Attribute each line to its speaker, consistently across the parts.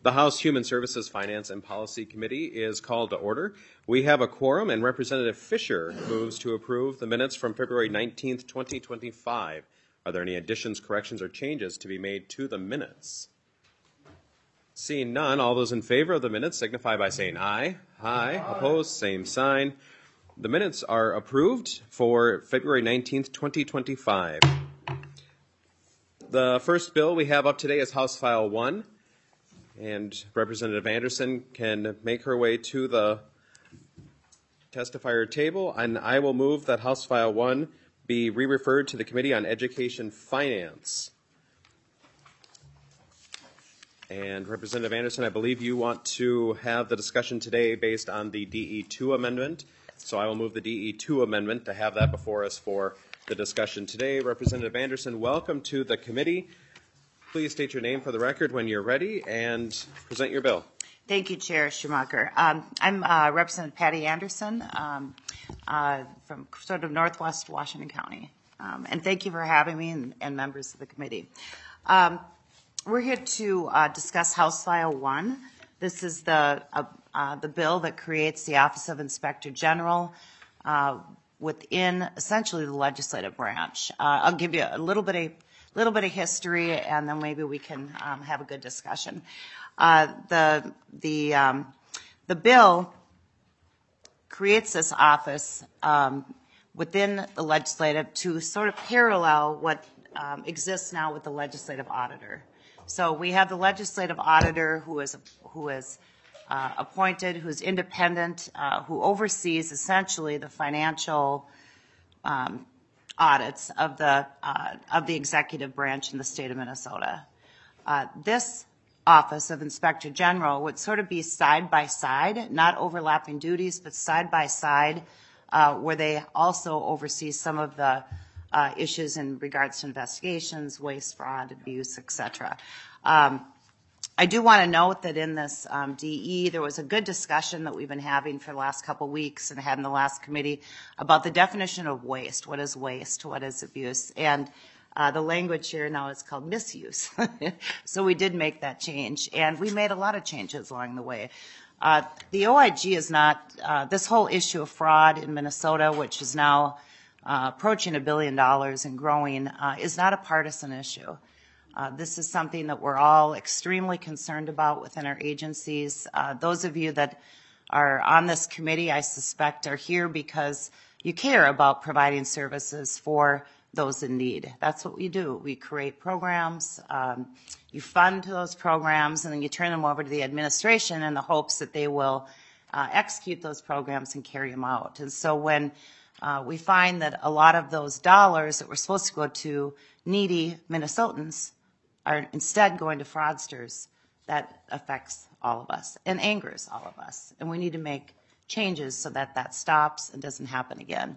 Speaker 1: The House Human Services, Finance, and Policy Committee is called to order. We have a quorum, and Representative Fisher moves to approve the minutes from February 19th, 2025. Are there any additions, corrections, or changes to be made to the minutes? Seeing none, all those in favor of the minutes signify by saying aye. Aye. Opposed, same sign. The minutes are approved for February 19th, 2025. The first bill we have up today is House File 1. And Representative Anderson can make her way to the testifier table, and I will move that House File 1 be re-referred to the Committee on Education Finance. And Representative Anderson, I believe you want to have the discussion today based on the DE2 amendment. So I will move the DE2 amendment to have that before us for the discussion today. Representative Anderson, welcome to the committee. Please state your name for the record when you're ready and present your bill.
Speaker 2: Thank you, Chair Schumacher. I'm Representative Patty Anderson from sort of Northwest Washington County. And thank you for having me and members of the committee. We're here to discuss House File 1. This is the bill that creates the Office of Inspector General within essentially the legislative branch. I'll give you a little bit of history, and then maybe we can have a good discussion. The bill creates this office within the legislative to sort of parallel what exists now with the legislative auditor. So we have the legislative auditor who is appointed, who's independent, who oversees essentially the financial audits of the executive branch in the state of Minnesota. This Office of Inspector General would sort of be side by side, not overlapping duties, but side by side, where they also oversee some of the issues in regards to investigations, waste, fraud, abuse, etc. I do want to note that in this DE, there was a good discussion that we've been having for the last couple weeks and had in the last committee about the definition of waste. What is waste? What is abuse? And the language here now is called misuse. So we did make that change, and we made a lot of changes along the way. The OIG is not, this whole issue of fraud in Minnesota, which is now approaching $1 billion and growing, is not a partisan issue. This is something that we're all extremely concerned about within our agencies. Those of you that are on this committee, I suspect, are here because you care about providing services for those in need. That's what we do. We create programs, you fund those programs, and then you turn them over to the administration in the hopes that they will execute those programs and carry them out. And so when we find that a lot of those dollars that were supposed to go to needy Minnesotans are instead going to fraudsters, that affects all of us and angers all of us. And we need to make changes so that that stops and doesn't happen again.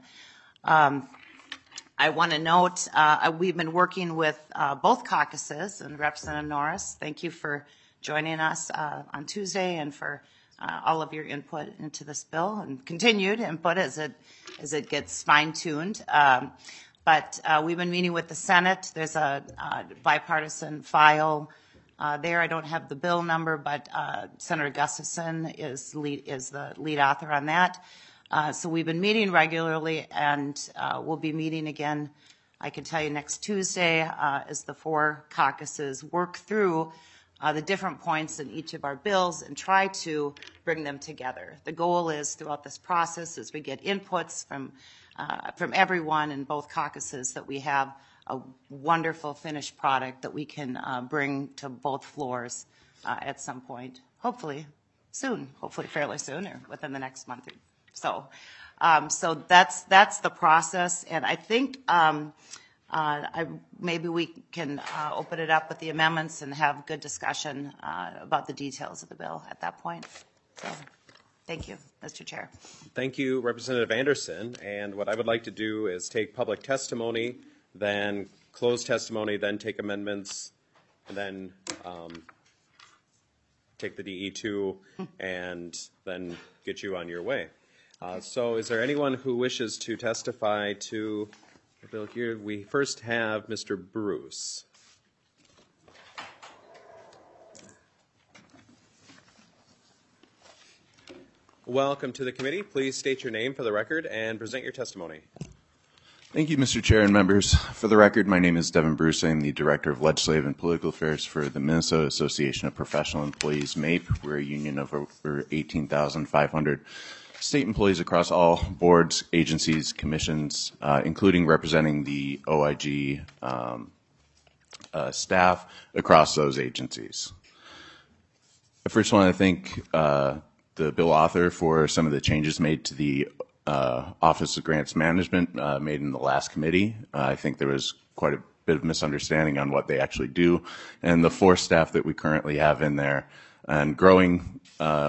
Speaker 2: I want to note we've been working with both caucuses, and Representative Norris, thank you for joining us on Tuesday and for all of your input into this bill and continued input as it gets fine-tuned. But we've been meeting with the Senate. There's a bipartisan file there. I don't have the bill number, but Senator Gustafson is the lead author on that. So we've been meeting regularly, and we'll be meeting again, I can tell you, next Tuesday as the four caucuses work through the different points in each of our bills and try to bring them together. The goal is throughout this process, as we get inputs from everyone in both caucuses, that we have a wonderful finished product that we can bring to both floors at some point, hopefully soon, hopefully fairly soon or within the next month or so. So that's the process, and I think maybe we can open it up with the amendments and have good discussion about the details of the bill at that point. So. Thank you, Mr. Chair.
Speaker 1: Thank you, Representative Anderson. And what I would like to do is take public testimony, then close testimony, then take amendments, and then take the DE2, and then get you on your way. So is there anyone who wishes to testify to the bill here? We first have Mr. Bruce. Welcome to the committee. Please state your name for the record and present your testimony.
Speaker 3: Thank you, Mr. Chair and members. For the record, my name is Devin Bruce. I am the Director of Legislative and Political Affairs for the Minnesota Association of Professional Employees, MAPE. We're a union of over 18,500 state employees across all boards, agencies, commissions, including representing the OIG staff across those agencies. I first want to thank the bill author for some of the changes made to the Office of Grants Management made in the last committee. I think there was quite a bit of misunderstanding on what they actually do, and the 4 staff that we currently have in there, and growing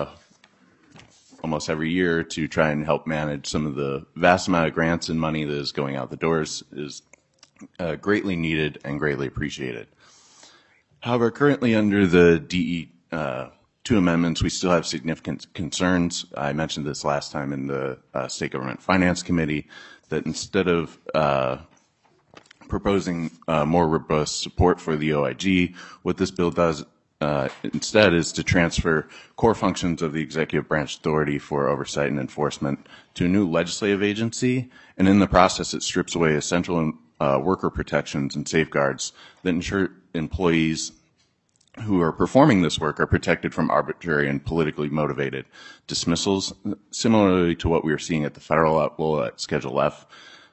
Speaker 3: almost every year to try and help manage some of the vast amount of grants and money that is going out the doors is greatly needed and greatly appreciated. However, currently under the DE 2 amendments, we still have significant concerns. I mentioned this last time in the State Government Finance Committee, that instead of proposing more robust support for the OIG, what this bill does instead is to transfer core functions of the executive branch authority for oversight and enforcement to a new legislative agency, and in the process it strips away essential worker protections and safeguards that ensure employees who are performing this work are protected from arbitrary and politically motivated dismissals, similarly to what we are seeing at the federal level at Schedule F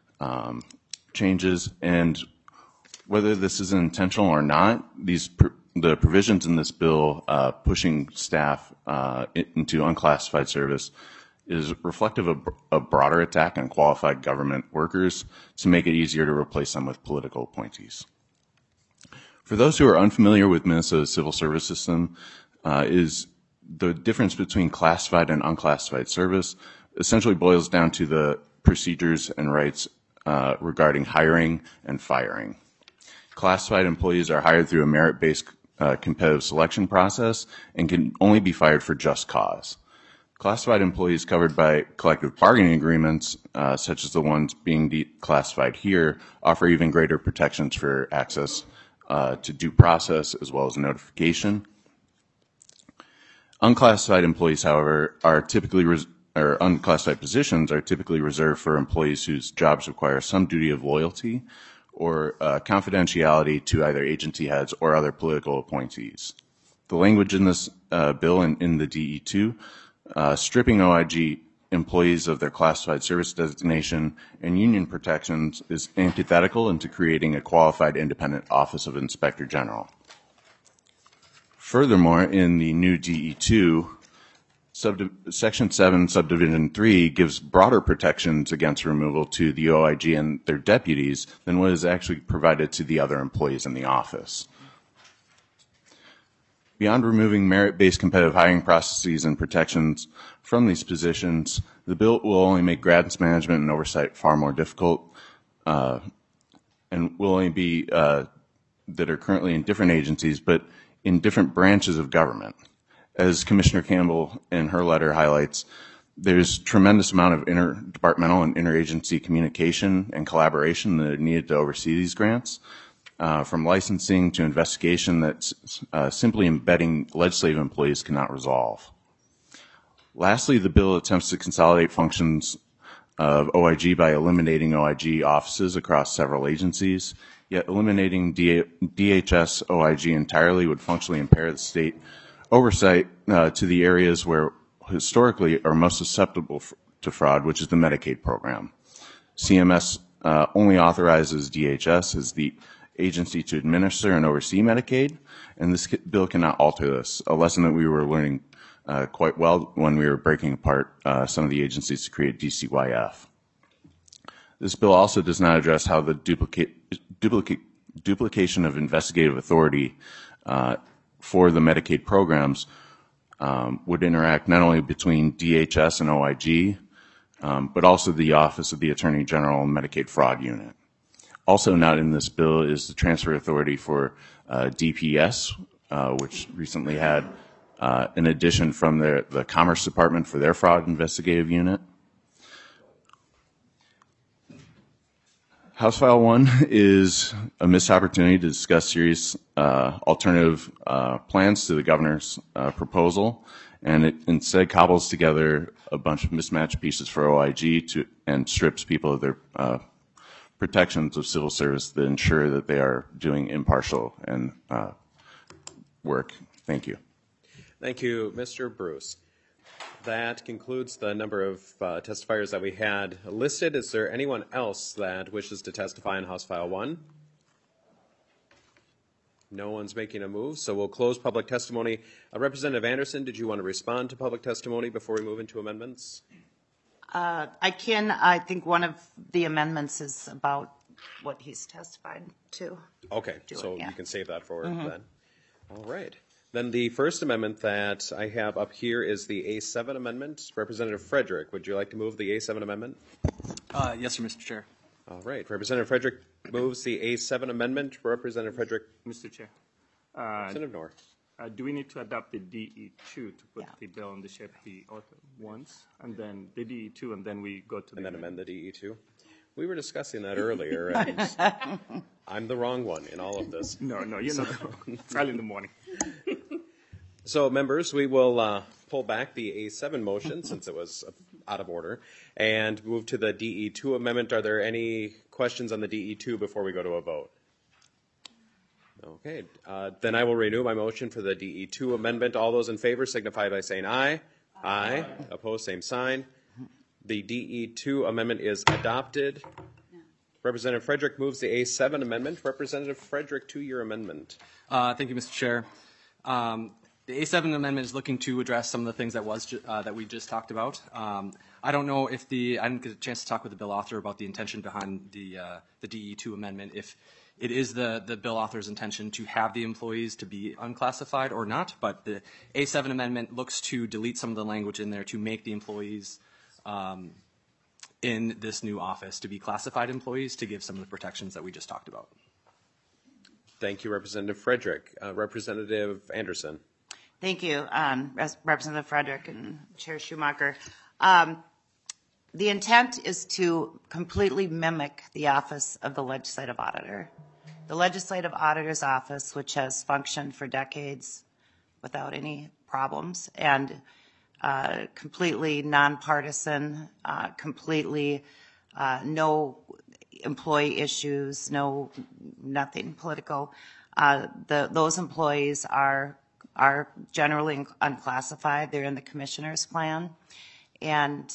Speaker 3: changes. And whether this is intentional or not, the provisions in this bill pushing staff into unclassified service is reflective of a broader attack on qualified government workers to make it easier to replace them with political appointees. For those who are unfamiliar with Minnesota's civil service system, is the difference between classified and unclassified service essentially boils down to the procedures and rights regarding hiring and firing. Classified employees are hired through a merit-based competitive selection process and can only be fired for just cause. Classified employees covered by collective bargaining agreements, such as the ones being declassified here, offer even greater protections for access to due process as well as notification. Unclassified employees, however, are typically unclassified positions are typically reserved for employees whose jobs require some duty of loyalty or confidentiality to either agency heads or other political appointees. The language in this bill and in the DE2 stripping OIG employees of their classified service designation and union protections is antithetical into creating a qualified independent Office of Inspector General. Furthermore, in the new DE2, Section 7, Subdivision 3 gives broader protections against removal to the OIG and their deputies than what is actually provided to the other employees in the office. Beyond removing merit-based competitive hiring processes and protections from these positions, the bill will only make grants management and oversight far more difficult and will only be that are currently in different agencies, but in different branches of government. As Commissioner Campbell in her letter highlights, there's tremendous amount of interdepartmental and interagency communication and collaboration that are needed to oversee these grants. From licensing to investigation that simply embedding legislative employees cannot resolve. Lastly, the bill attempts to consolidate functions of OIG by eliminating OIG offices across several agencies, yet eliminating DHS OIG entirely would functionally impair the state oversight to the areas where historically are most susceptible to fraud, which is the Medicaid program. CMS only authorizes DHS as the agency to administer and oversee Medicaid, and this bill cannot alter this, a lesson that we were learning quite well when we were breaking apart some of the agencies to create DCYF. This bill also does not address how the duplication of investigative authority for the Medicaid programs would interact not only between DHS and OIG, but also the Office of the Attorney General and Medicaid Fraud Unit. Also not in this bill is the transfer authority for DPS, which recently had an addition from the Commerce Department for their fraud investigative unit. House File 1 is a missed opportunity to discuss serious alternative plans to the governor's proposal, and it instead cobbles together a bunch of mismatched pieces for OIG and strips people of their protections of civil service that ensure that they are doing impartial and work. Thank you.
Speaker 1: Thank you, Mr. Bruce. That concludes the number of testifiers that we had listed. Is there anyone else that wishes to testify on House File 1? No one's making a move, so we'll close public testimony. Representative Anderson, did you want to respond to public testimony before we move into amendments?
Speaker 2: I can. I think one of the amendments is about what he's testified to.
Speaker 1: Okay, so
Speaker 2: yeah.
Speaker 1: you can save that for then. All right. Then the first amendment that I have up here is the A7 amendment. Representative Frederick, would you like to move the A7 amendment?
Speaker 4: Yes, sir, Mr. Chair.
Speaker 1: All right. Representative Frederick moves the A7 amendment. Representative Frederick.
Speaker 5: Mr. Chair,
Speaker 1: Representative Knorr.
Speaker 5: do we need to adopt the DE2 to put
Speaker 2: Yeah.
Speaker 5: the bill on the shape the author wants, and then the DE2, and then we go to
Speaker 1: And
Speaker 5: the
Speaker 1: then amend the DE2. We were discussing that earlier, and I'm the wrong one in all of this.
Speaker 5: No, you're not wrong. It's early in the morning.
Speaker 1: So, members, we will pull back the A7 motion since it was out of order and move to the DE2 amendment. Are there any questions on the DE2 before we go to a vote? Okay, then I will renew my motion for the DE2 amendment. All those in favor signify by saying aye. Aye. Opposed, same sign. The DE2 amendment is adopted. Representative Frederick moves the A7 amendment. Representative Frederick, to your amendment.
Speaker 4: Thank you, Mr. Chair. The A7 amendment is looking to address some of the things that we just talked about. I don't know if I didn't get a chance to talk with the bill author about the intention behind the DE2 amendment, if it is the bill author's intention to have the employees to be unclassified or not, but the A7 amendment looks to delete some of the language in there to make the employees in this new office to be classified employees to give some of the protections that we just talked about.
Speaker 1: Thank you, Representative Frederick. Representative Anderson.
Speaker 2: Thank you, Representative Frederick and Chair Schumacher. The intent is to completely mimic the office of the legislative auditor. The legislative auditor's office, which has functioned for decades without any problems and completely nonpartisan, completely no employee issues, nothing political. Those employees are generally unclassified. They're in the commissioner's plan. And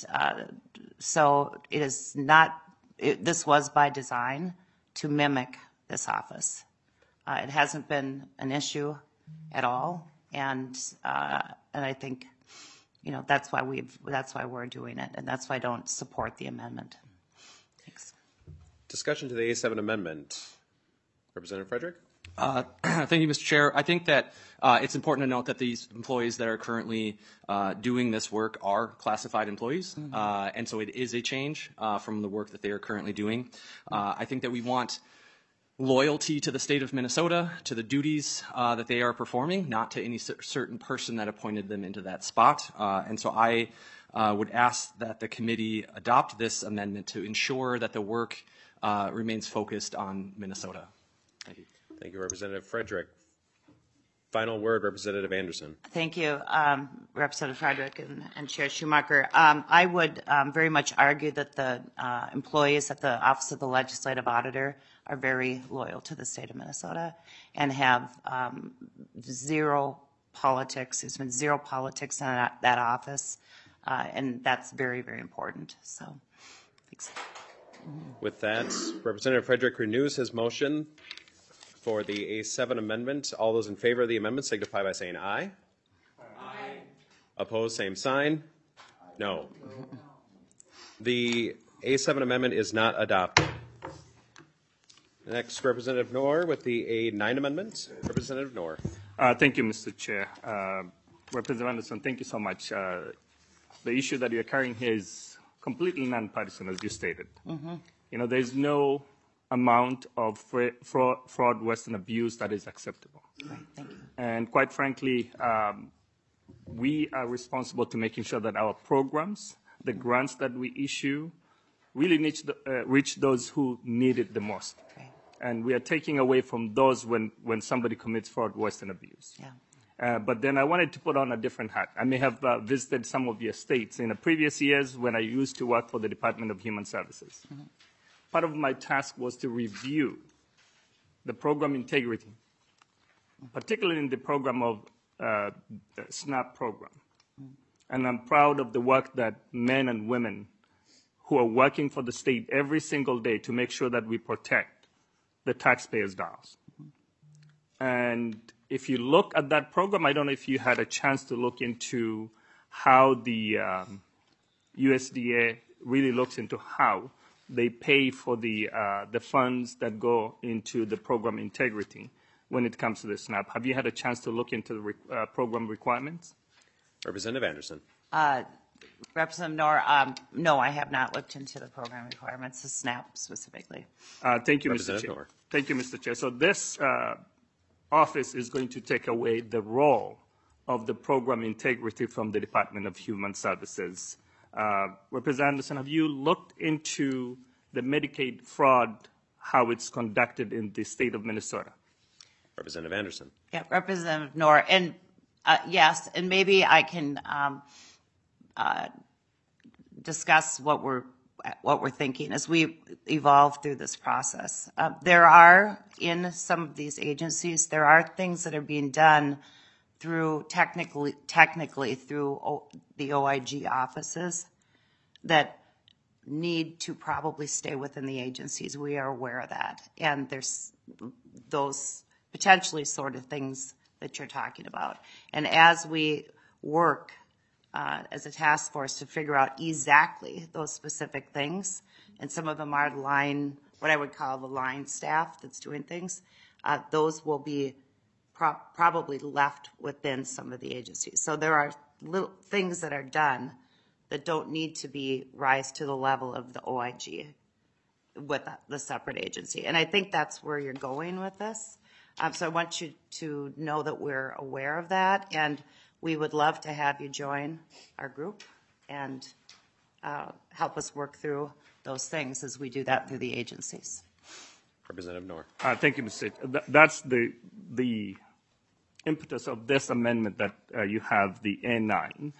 Speaker 2: so it is not, this was by design to mimic this office. It hasn't been an issue at all. And I think, that's why we're doing it. And that's why I don't support the amendment. Thanks.
Speaker 1: Discussion to the A7 amendment. Representative Frederick?
Speaker 4: Thank you, Mr. Chair. I think that it's important to note that these employees that are currently doing this work are classified employees, and so it is a change from the work that they are currently doing. I think that we want loyalty to the state of Minnesota, to the duties that they are performing, not to any certain person that appointed them into that spot. And so I would ask that the committee adopt this amendment to ensure that the work remains focused on Minnesota. Thank you.
Speaker 1: Thank you, Representative Frederick. Final word, Representative Anderson.
Speaker 2: Thank you, Representative Frederick and Chair Schumacher. I would very much argue that the employees at the Office of the Legislative Auditor are very loyal to the state of Minnesota and have zero politics. There's been zero politics in that office, and that's very, very important. So, thanks.
Speaker 1: With that, Representative Frederick renews his motion for the A7 amendment. All those in favor of the amendment signify by saying aye. Aye. Opposed, same sign. No. The A7 amendment is not adopted. Next, Representative Knorr with the A9 amendment. Representative Knorr.
Speaker 5: Thank you, Mr. Chair. Representative Anderson, thank you so much. The issue that you're carrying here is completely nonpartisan, as you stated. Mm-hmm. There's no amount of fraud, waste, and abuse that is acceptable.
Speaker 2: Right, thank you.
Speaker 5: And quite frankly, we are responsible to making sure that our programs, the grants that we issue, really reach those who need it the most.
Speaker 2: Right.
Speaker 5: And we are taking away from those when somebody commits fraud, waste, and abuse.
Speaker 2: Yeah.
Speaker 5: But then I wanted to put on a different hat. I may have visited some of your states in the previous years when I used to work for the Department of Human Services. Mm-hmm. Part of my task was to review the program integrity, particularly in the program of the SNAP program. Mm-hmm. And I'm proud of the work that men and women who are working for the state every single day to make sure that we protect the taxpayers' dollars. Mm-hmm. And if you look at that program, I don't know if you had a chance to look into how the USDA really looks into how they pay for the funds that go into the program integrity when it comes to the SNAP. Have you had a chance to look into the program requirements?
Speaker 1: Representative Anderson.
Speaker 2: Representative Noor, no, I have not looked into the program requirements, the SNAP specifically.
Speaker 5: Thank you, Mr.
Speaker 1: Representative
Speaker 5: Chair.
Speaker 1: Noor.
Speaker 5: Thank you, Mr. Chair. So this office is going to take away the role of the program integrity from the Department of Human Services. Representative Anderson, have you looked into the Medicaid fraud, how it's conducted in the state of Minnesota?
Speaker 1: Representative Anderson.
Speaker 2: Yeah, Representative Noor, and yes, and maybe I can discuss what we're thinking as we evolve through this process. There are, in some of these agencies, there are things that are being done through technically through the OIG offices that need to probably stay within the agencies. We are aware of that. And there's those potentially sort of things that you're talking about. And as we work as a task force to figure out exactly those specific things, and some of them are the line, what I would call the line staff that's doing things, those will be probably left within some of the agencies. So there are little things that are done that don't need to be rise to the level of the OIG with the separate agency. And I think that's where you're going with this. So I want you to know that we're aware of that, and we would love to have you join our group and help us work through those things as we do that through the agencies.
Speaker 1: Representative Noor.
Speaker 5: Thank you, Mr. Chair. That's the impetus of this amendment that you have, the A9,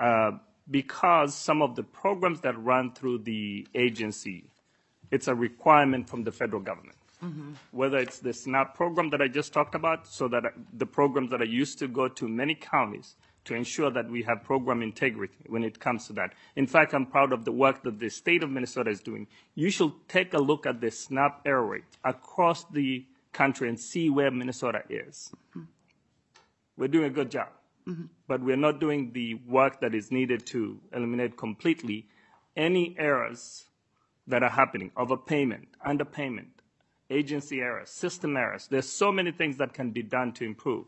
Speaker 5: because some of the programs that run through the agency, it's a requirement from the federal government. Mm-hmm. Whether it's the SNAP program that I just talked about, so that the programs that I used to go to many counties to ensure that we have program integrity when it comes to that. In fact, I'm proud of the work that the state of Minnesota is doing. You should take a look at the SNAP error rate across the country and see where Minnesota is. Mm-hmm. We're doing a good job, mm-hmm. but we're not doing the work that is needed to eliminate completely any errors that are happening, overpayment, underpayment, agency errors, system errors. There's so many things that can be done to improve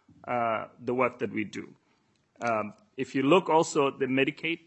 Speaker 5: the work that we do. If you look also at the Medicaid,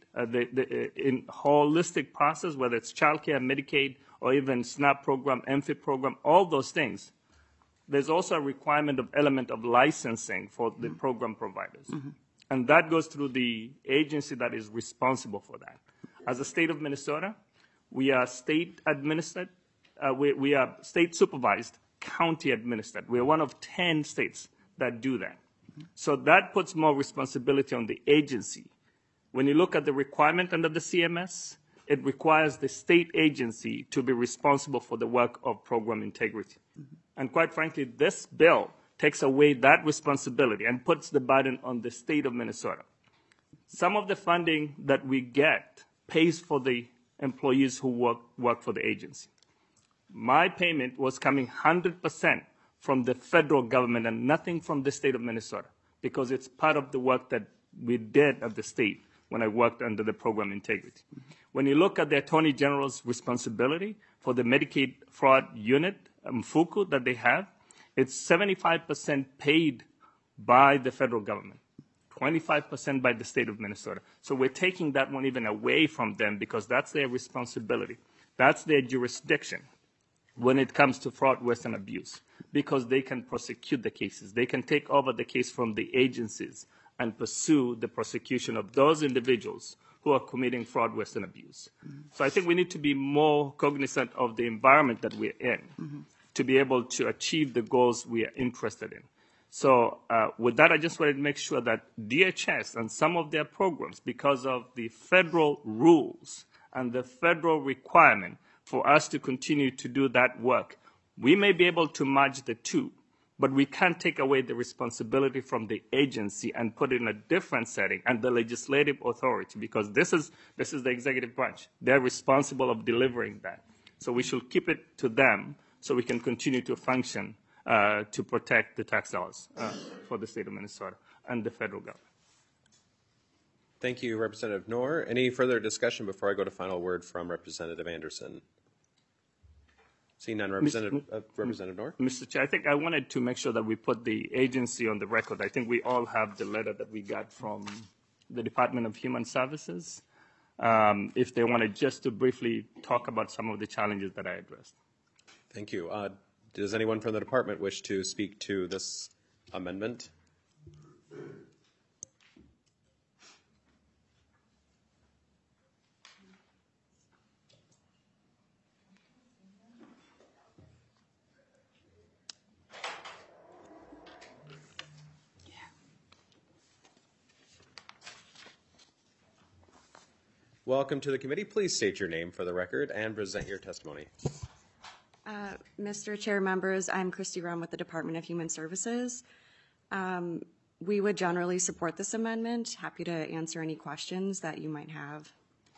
Speaker 5: in holistic process, whether it's childcare, Medicaid, or even SNAP program, MFIP program, all those things, there's also a requirement of element of licensing for the program providers. Mm-hmm. And that goes through the agency that is responsible for that. As a state of Minnesota, we are state administered, we are state supervised, county administered. We are one of 10 states that do that. So that puts more responsibility on the agency. When you look at the requirement under the CMS, it requires the state agency to be responsible for the work of program integrity. Mm-hmm. And quite frankly, this bill takes away that responsibility and puts the burden on the state of Minnesota. Some of the funding that we get pays for the employees who work for the agency. My payment was coming 100% from the federal government and nothing from the state of Minnesota, because it's part of the work that we did at the state when I worked under the program integrity. Mm-hmm. When you look at the Attorney General's responsibility for the Medicaid fraud unit, MFUCU, that they have, it's 75% paid by the federal government, 25% by the state of Minnesota. So we're taking that one even away from them because that's their responsibility. That's their jurisdiction when it comes to fraud, waste, and abuse, because they can prosecute the cases. They can take over the case from the agencies and pursue the prosecution of those individuals who are committing fraud, waste, and abuse. So I think we need to be more cognizant of the environment that we're in to be able to achieve the goals we are interested in. So with that, I just wanted to make sure that DHS and some of their programs, because of the federal rules and the federal requirement for us to continue to do that work, we may be able to merge the two, but we can't take away the responsibility from the agency and put it in a different setting and the legislative authority, because this is the executive branch. They're responsible of delivering that. So we should keep it to them so we can continue to function to protect the tax dollars for the state of Minnesota and the federal government.
Speaker 1: Thank you, Representative Knorr. Any further discussion before I go to final word from Representative Anderson? Seeing none, Representative Knorr.
Speaker 5: Mr. Chair, I think I wanted to make sure that we put the agency on the record. I think we all have the letter that we got from the Department of Human Services, if they wanted just to briefly talk about some of the challenges that I addressed.
Speaker 1: Thank you. Does anyone from the department wish to speak to this amendment? Welcome to the committee. Please state your name for the record and present your testimony.
Speaker 6: Mr. Chair, members, I'm Christy Rum with the Department of Human Services. We would generally support this amendment. Happy to answer any questions that you might have.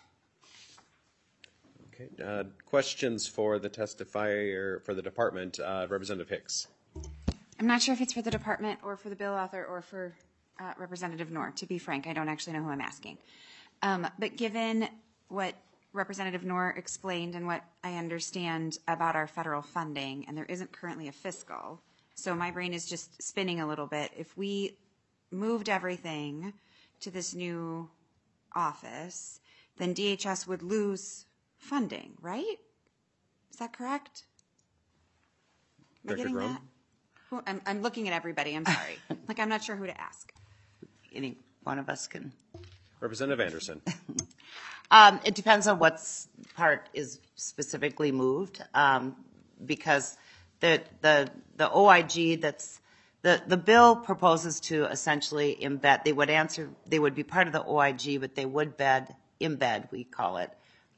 Speaker 1: Okay. Questions for the testifier for the department, Representative Hicks.
Speaker 7: I'm not sure if it's for the department or for the bill author or for Representative Knorr. To be frank, I don't actually know who I'm asking. But given what Representative Knorr explained and what I understand about our federal funding, and there isn't currently a fiscal, so my brain is just spinning a little bit. If we moved everything to this new office, then DHS would lose funding, right? Is that correct? Am I getting that? I'm looking at everybody. I'm sorry. I'm not sure who to ask.
Speaker 2: Any one of us can.
Speaker 1: Representative Anderson.
Speaker 2: It depends on what part is specifically moved, because the OIG the bill proposes to essentially embed. They would be part of the OIG, but they would embed, we call it,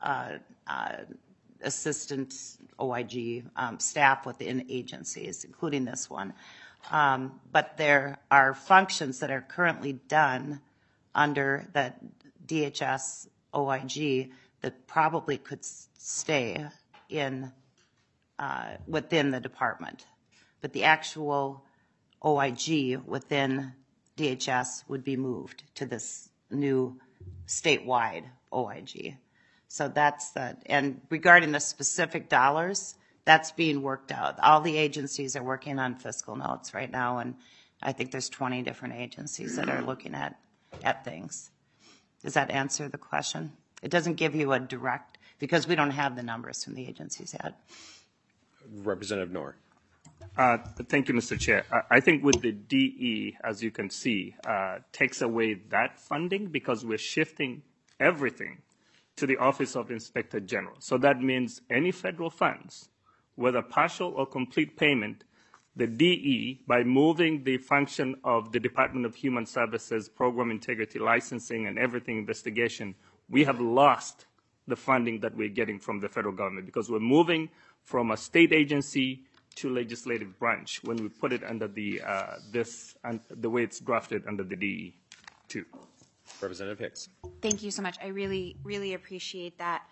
Speaker 2: assistant OIG staff within agencies, including this one. But there are functions that are currently done under the DHS OIG that probably could stay in within the department. But the actual OIG within DHS would be moved to this new statewide OIG. So that's that. And regarding the specific dollars, that's being worked out. All the agencies are working on fiscal notes right now, and I think there's 20 different agencies that are looking at things. Does that answer the question? It doesn't give you a direct, because we don't have the numbers from the agencies yet.
Speaker 1: Representative Knorr.
Speaker 5: Thank you, Mr. Chair. I think with the DE, as you can see, takes away that funding because we're shifting everything to the Office of Inspector General. So that means any federal funds, whether partial or complete payment, the DE, by moving the function of the Department of Human Services, Program Integrity Licensing, and everything investigation, we have lost the funding that we're getting from the federal government because we're moving from a state agency to legislative branch when we put it under the the way it's drafted under the DE too.
Speaker 1: Representative Hicks.
Speaker 7: Thank you so much. I really, really appreciate that.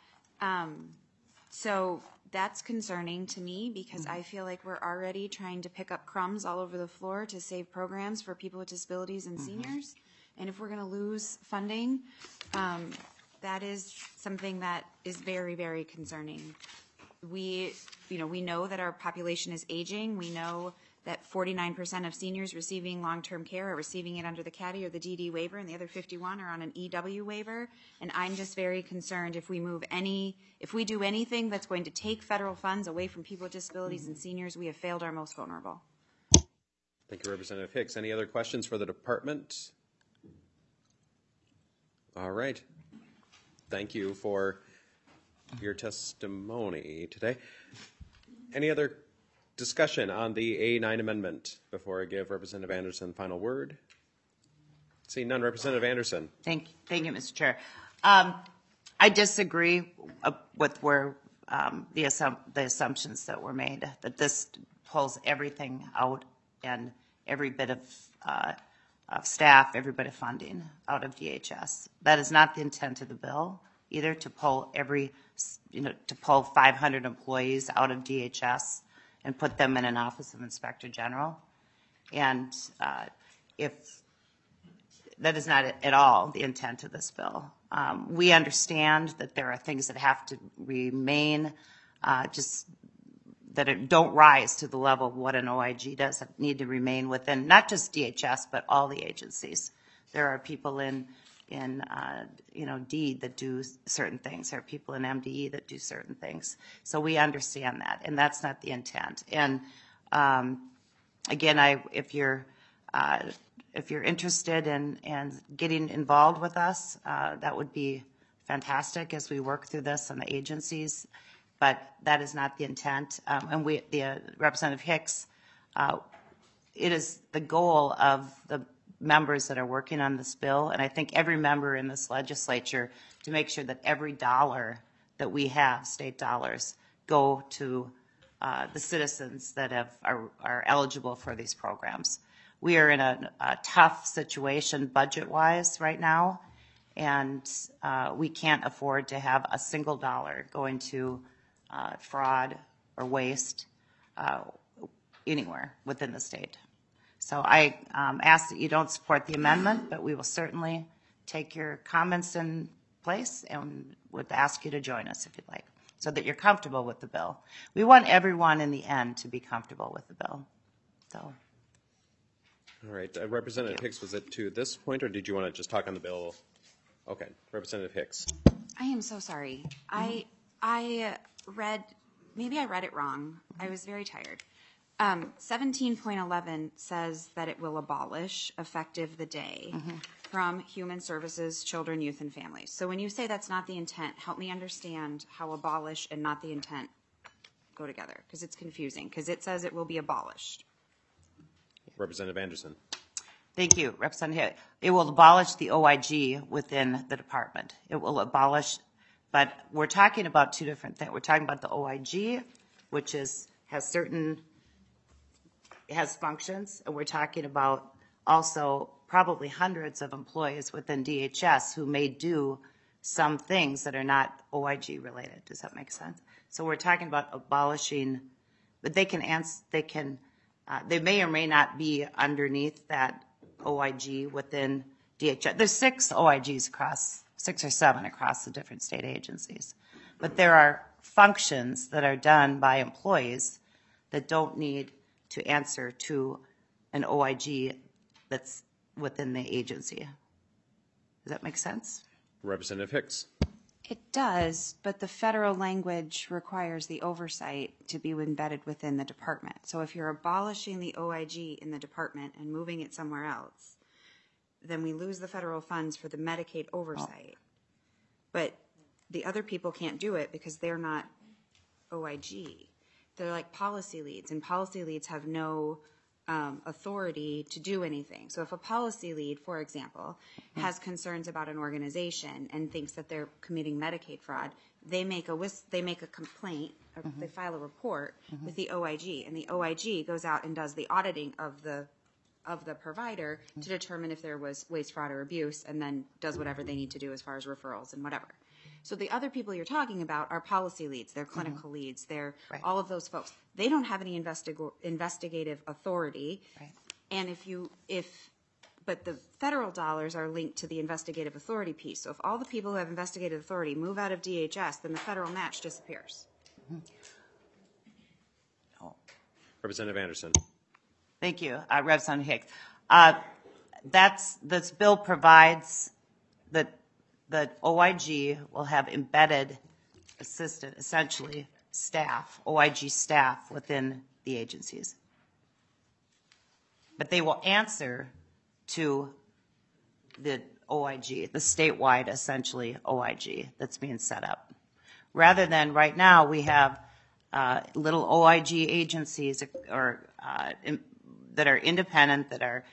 Speaker 7: So that's concerning to me because I feel like we're already trying to pick up crumbs all over the floor to save programs for people with disabilities and seniors. And if we're going to lose funding, that is something that is very, very concerning. We know that our population is aging. We know that 49% of seniors receiving long-term care are receiving it under the CADI or the DD waiver, and the other 51 are on an EW waiver. And I'm just very concerned if we do anything that's going to take federal funds away from people with disabilities and seniors, we have failed our most vulnerable.
Speaker 1: Thank you, Representative Hicks. Any other questions for the department? All right. Thank you for your testimony today. Any other discussion on the A9 amendment before I give Representative Anderson final word? Seeing none, Representative Anderson.
Speaker 2: Thank you, Mr. Chair. I disagree with where the assumptions that were made, that this pulls everything out and every bit of staff, every bit of funding out of DHS. That is not the intent of the bill, either to pull to pull 500 employees out of DHS and put them in an office of Inspector General. And if that is not at all the intent of this bill. We understand that there are things that have to remain that don't rise to the level of what an OIG does, that need to remain within not just DHS, but all the agencies. There are people in DEED that do certain things. There are people in MDE that do certain things. So we understand that, and that's not the intent. And again, if you're interested in getting involved with us, that would be fantastic as we work through this on the agencies. But that is not the intent. And Representative Hicks, it is the goal of the members that are working on this bill, and I think every member in this legislature, to make sure that every dollar that we have, state dollars, go to the citizens that are eligible for these programs. We are in a tough situation budget-wise right now, and we can't afford to have a single dollar going to fraud or waste anywhere within the state. So I ask that you don't support the amendment, but we will certainly take your comments in place and would ask you to join us if you'd like, so that you're comfortable with the bill. We want everyone in the end to be comfortable with the bill. So.
Speaker 1: All right. Representative Hicks, was it to this point, or did you want to just talk on the bill? Okay. Representative Hicks.
Speaker 7: I am so sorry. I read, maybe I read it wrong. I was very tired. 17.11 says that it will abolish, effective the day, from Human Services, Children, Youth, and Families. So when you say that's not the intent, help me understand how abolish and not the intent go together, because it's confusing, because it says it will be abolished.
Speaker 1: Representative Anderson.
Speaker 2: Thank you, Representative. It will abolish the OIG within the department. It will abolish, but we're talking about two different things. We're talking about the OIG, which has functions, and we're talking about also probably hundreds of employees within DHS who may do some things that are not OIG related. Does that make sense? So we're talking about abolishing, but they may or may not be underneath that OIG within DHS. There's 6 OIGs across, 6 or 7 across the different state agencies. But there are functions that are done by employees that don't need to answer to an OIG that's within the agency. Does that make sense?
Speaker 1: Representative Hicks.
Speaker 7: It does, but the federal language requires the oversight to be embedded within the department. So if you're abolishing the OIG in the department and moving it somewhere else, then we lose the federal funds for the Medicaid oversight. But the other people can't do it because they're not OIG. They're like policy leads, and policy leads have no authority to do anything. So if a policy lead, for example, has concerns about an organization and thinks that they're committing Medicaid fraud, they make a complaint, or they file a report with the OIG, and the OIG goes out and does the auditing of the provider to determine if there was waste, fraud, or abuse, and then does whatever they need to do as far as referrals and whatever. So the other people you're talking about are policy leads, they're clinical leads, they're all of those folks. They don't have any investigative authority.
Speaker 2: Right.
Speaker 7: And but the federal dollars are linked to the investigative authority piece. So if all the people who have investigative authority move out of DHS, then the federal match disappears.
Speaker 1: Representative Anderson.
Speaker 2: Thank you, Representative Hicks. This bill provides that the OIG will have embedded assistant, essentially staff, OIG staff within the agencies. But they will answer to the OIG, the statewide, essentially, OIG that's being set up. Rather than right now, we have little OIG agencies or that are independent, that are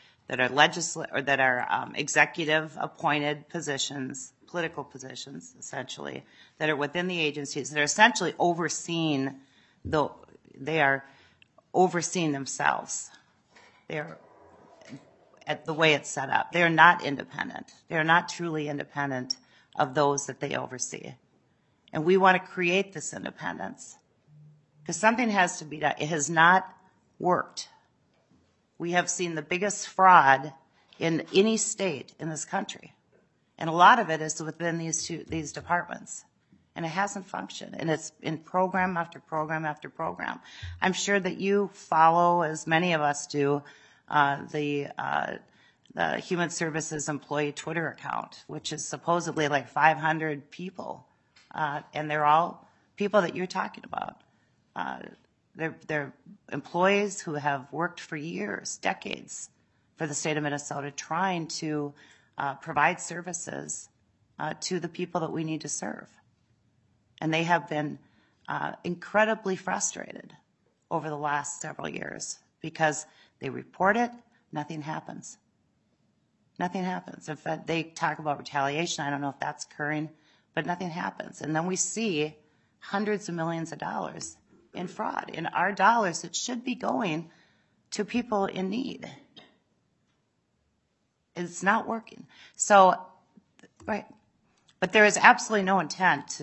Speaker 2: executive appointed positions, political positions, essentially, that are within the agencies that are essentially overseeing they are overseeing themselves. They're at the way it's set up. They're not independent. They're not truly independent of those that they oversee. And we want to create this independence because something has to be done. It has not worked. We have seen the biggest fraud in any state in this country. And a lot of it is within these departments. And it hasn't functioned. And it's in program after program after program. I'm sure that you follow, as many of us do, the Human Services Employee Twitter account, which is supposedly like 500 people. And they're all people that you're talking about. They're employees who have worked for years, decades, for the state of Minnesota, trying to provide services to the people that we need to serve. And they have been incredibly frustrated over the last several years because they report it, nothing happens. Nothing happens. In fact, they talk about retaliation. I don't know if that's occurring, but nothing happens. And then we see hundreds of millions of dollars in fraud, in our dollars that should be going to people in need. It's not working. So, right. But there is absolutely no intent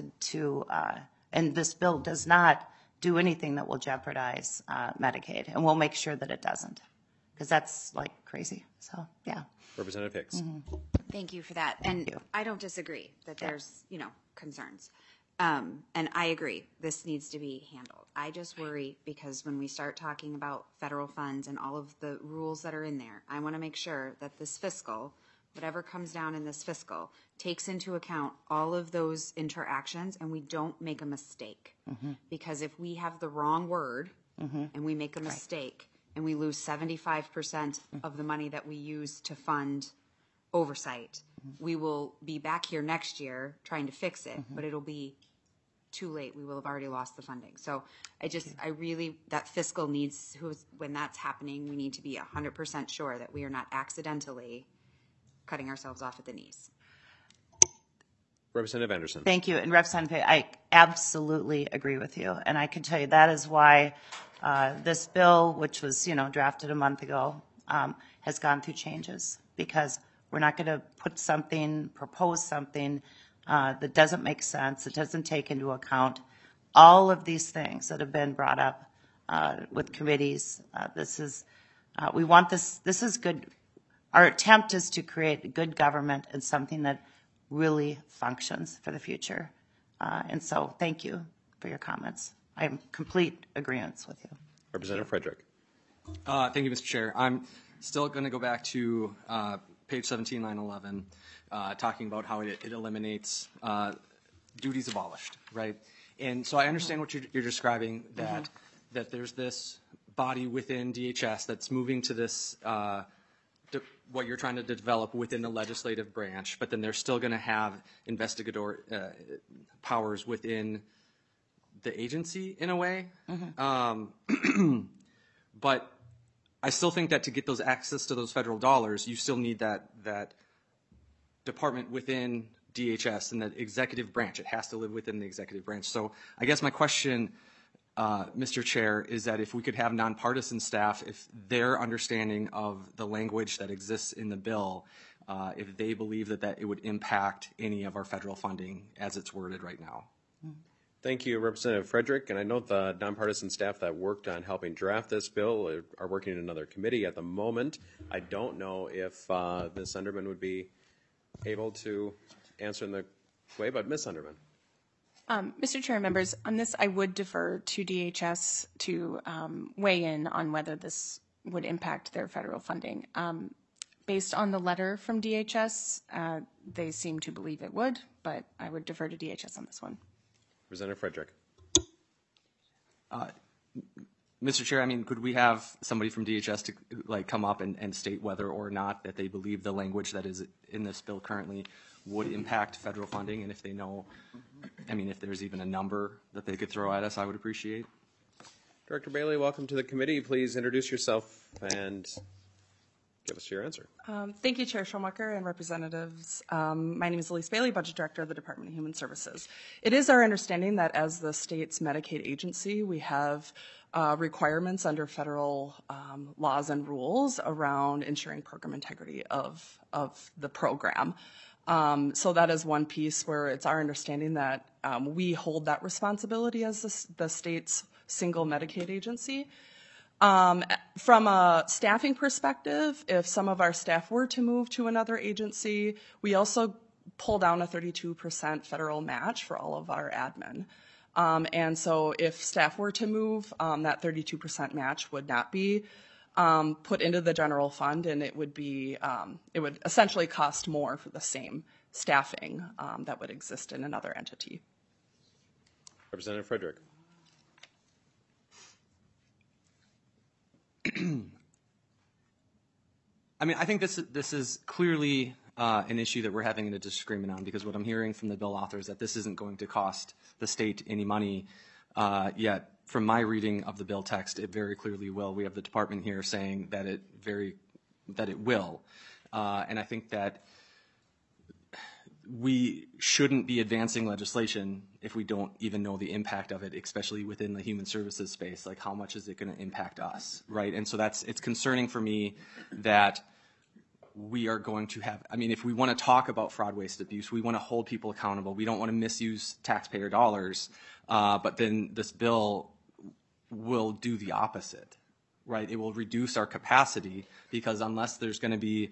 Speaker 2: and this bill does not do anything that will jeopardize Medicaid, and we'll make sure that it doesn't, because that's like crazy. So, yeah.
Speaker 1: Representative Hicks.
Speaker 7: Thank you for that. And I don't disagree that there's, concerns. And I agree, this needs to be handled. I just worry because when we start talking about federal funds and all of the rules that are in there, I want to make sure that this fiscal, whatever comes down in this fiscal, takes into account all of those interactions and we don't make a mistake. Because if we have the wrong word and we make a mistake and we lose 75% of the money that we use to fund oversight, we will be back here next year trying to fix it, but it'll be too late. We will have already lost the funding. So I really, that fiscal needs, when that's happening, we need to be 100% sure that we are not accidentally cutting ourselves off at the knees.
Speaker 1: Representative Anderson.
Speaker 2: Thank you. And Representative, I absolutely agree with you. And I can tell you that is why this bill, which was, drafted a month ago, has gone through changes, because we're not going to propose something that doesn't make sense. It doesn't take into account all of these things that have been brought up with committees. We want this is good. Our attempt is to create good government and something that really functions for the future. And so thank you for your comments. I'm in complete agreement with you.
Speaker 1: Representative Frederick.
Speaker 4: Thank you, Mr. Chair. I'm still going to go back to page 17, line 11, talking about how it eliminates duties abolished, right? And so I understand what you're describing, that there's this body within DHS that's moving to this what you're trying to develop within the legislative branch, but then they're still going to have investigator powers within the agency in a way. But I still think that to get those access to those federal dollars, you still need that department within DHS and that executive branch. It has to live within the executive branch. So I guess my question, Mr. Chair, is that if we could have nonpartisan staff, if their understanding of the language that exists in the bill, if they believe that it would impact any of our federal funding as it's worded right now.
Speaker 1: Thank you, Representative Frederick. And I know the nonpartisan staff that worked on helping draft this bill are working in another committee at the moment. I don't know if Ms. Sunderman would be able to answer in the way, but Ms. Sunderman.
Speaker 8: Mr. Chair, members, on this, I would defer to DHS to weigh in on whether this would impact their federal funding. Based on the letter from DHS, they seem to believe it would, but I would defer to DHS on this one.
Speaker 1: Representative Frederick.
Speaker 4: Mr. Chair, I mean, could we have somebody from DHS to like come up and state whether or not that they believe the language that is in this bill currently would impact federal funding, and if they know, I mean, if there's even a number that they could throw at us, I would appreciate.
Speaker 1: Director Bailey, welcome to the committee. Please introduce yourself and give us your answer.
Speaker 9: Thank you, Chair Schomaker and representatives. My name is Elise Bailey, Budget Director of the Department of Human Services. It is our understanding that as the state's Medicaid agency, we have requirements under federal laws and rules around ensuring program integrity of the program. So that is one piece where it's our understanding that we hold that responsibility as the state's single Medicaid agency. From a staffing perspective, if some of our staff were to move to another agency, we also pull down a 32% federal match for all of our admin. And so if staff were to move, that 32% match would not be put into the general fund, and it would essentially cost more for the same staffing that would exist in another entity.
Speaker 1: Representative Frederick.
Speaker 4: I mean, I think this is clearly an issue that we're having a disagreement on, because what I'm hearing from the bill authors is that this isn't going to cost the state any money, yet from my reading of the bill text, it very clearly will. We have the department here saying that it will, and I think that we shouldn't be advancing legislation if we don't even know the impact of it, especially within the human services space. Like, how much is it going to impact us, right? And so it's concerning for me that we are going to have, I mean, if we want to talk about fraud, waste, abuse, we want to hold people accountable. We don't want to misuse taxpayer dollars, but then this bill will do the opposite, right? It will reduce our capacity, because unless there's going to be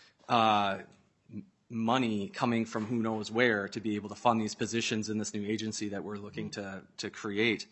Speaker 4: money coming from who knows where to be able to fund these positions in this new agency that we're looking to create,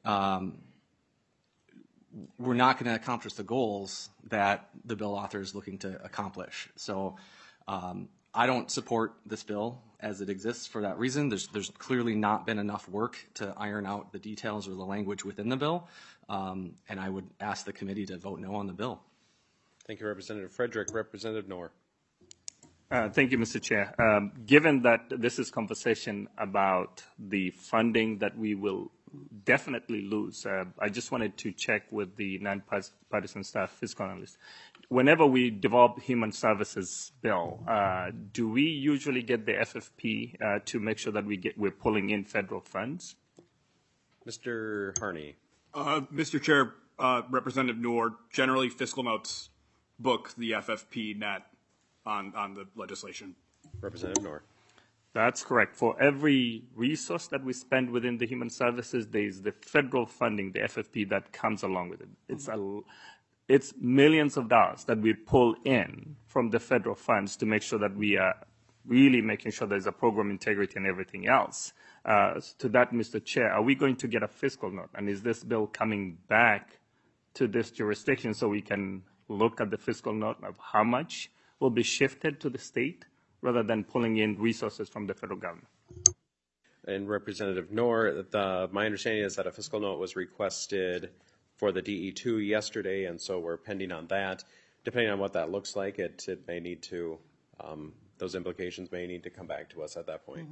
Speaker 4: we're not going to accomplish the goals that the bill author is looking to accomplish. So I don't support this bill as it exists for that reason. There's clearly not been enough work to iron out the details or the language within the bill, and I would ask the committee to vote no on the bill.
Speaker 1: Thank you, Representative Frederick. Representative Knorr.
Speaker 5: Thank you, Mr. Chair. Given that this is conversation about the funding that we will definitely lose, I just wanted to check with the nonpartisan staff fiscal analyst. Whenever we develop human services bill, do we usually get the FFP to make sure that we're pulling in federal funds?
Speaker 1: Mr. Harney.
Speaker 10: Mr. Chair, Representative Knorr, generally fiscal notes book the FFP net on the legislation.
Speaker 1: Representative Knorr.
Speaker 5: That's correct. For every resource that we spend within the human services, there's the federal funding, the FFP, that comes along with it. It's millions of dollars that we pull in from the federal funds to make sure that we are really making sure there's a program integrity and everything else. To that, Mr. Chair, are we going to get a fiscal note? And is this bill coming back to this jurisdiction so we can look at the fiscal note of how much will be shifted to the state rather than pulling in resources from the federal government?
Speaker 1: And Representative Knorr, my understanding is that a fiscal note was requested for the DE2 yesterday, and so we're pending on that. Depending on what that looks like, it may need to, those implications may need to come back to us at that point.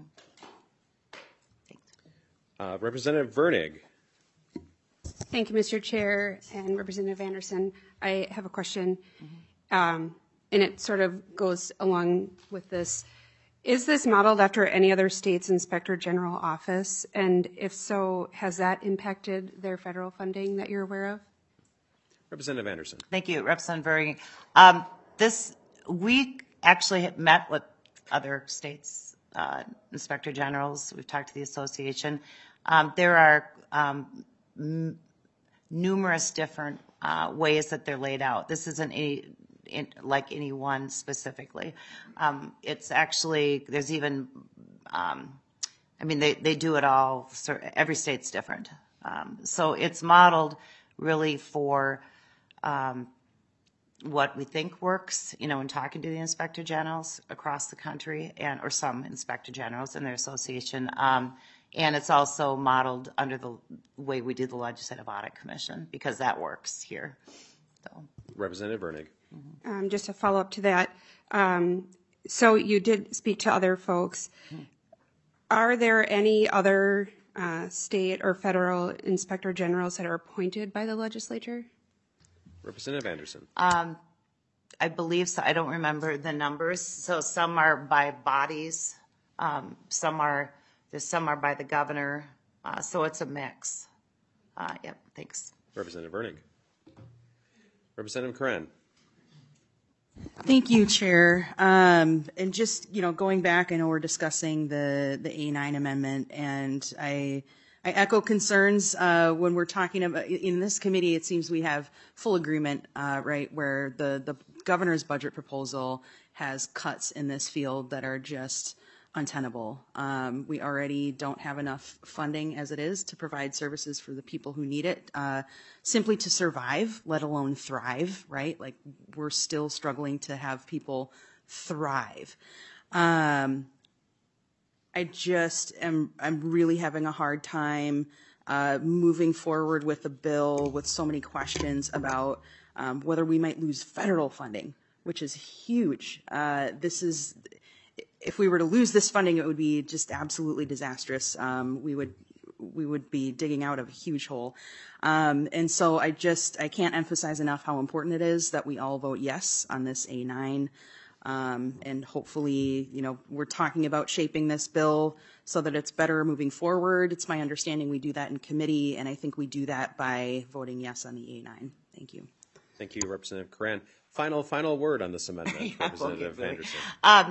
Speaker 1: Representative Vernig.
Speaker 11: Thank you, Mr. Chair and Representative Anderson. I have a question. And it sort of goes along with this. Is this modeled after any other state's Inspector General office? And if so, has that impacted their federal funding that you're aware of?
Speaker 1: Representative Anderson.
Speaker 2: Thank you, Representative Vernig. We actually have met with other states' Inspector Generals. We've talked to the association. There are numerous different ways that they're laid out. This isn't like any one specifically. It's actually, there's even, I mean, they do it all, every state's different. So it's modeled really for what we think works, in talking to the Inspector Generals across the country, or some Inspector Generals in their association. And it's also modeled under the way we do the Legislative Audit Commission, because that works here. So.
Speaker 1: Representative Vernig.
Speaker 11: Just to follow up to that, so you did speak to other folks. Are there any other state or federal inspector generals that are appointed by the legislature?
Speaker 1: Representative Anderson.
Speaker 2: I believe so. I don't remember the numbers. So some are by bodies, some are by the governor. So it's a mix. Yep. Thanks.
Speaker 1: Representative Vernig. Representative Karen.
Speaker 12: Thank you, Chair. And just, going back, I know we're discussing the A9 amendment, and I echo concerns when we're talking about, in this committee, it seems we have full agreement, right, where the governor's budget proposal has cuts in this field that are just untenable. We already don't have enough funding as it is to provide services for the people who need it, simply to survive, let alone thrive, right? Like, we're still struggling to have people thrive. I'm really having a hard time moving forward with the bill with so many questions about whether we might lose federal funding, which is huge. If we were to lose this funding, it would be just absolutely disastrous. We would be digging out of a huge hole. And so I can't emphasize enough how important it is that we all vote yes on this A9. And hopefully, we're talking about shaping this bill so that it's better moving forward. It's my understanding we do that in committee, and I think we do that by voting yes on the A9. Thank you.
Speaker 1: Thank you, Representative Coran. Final word on this amendment, Representative Anderson.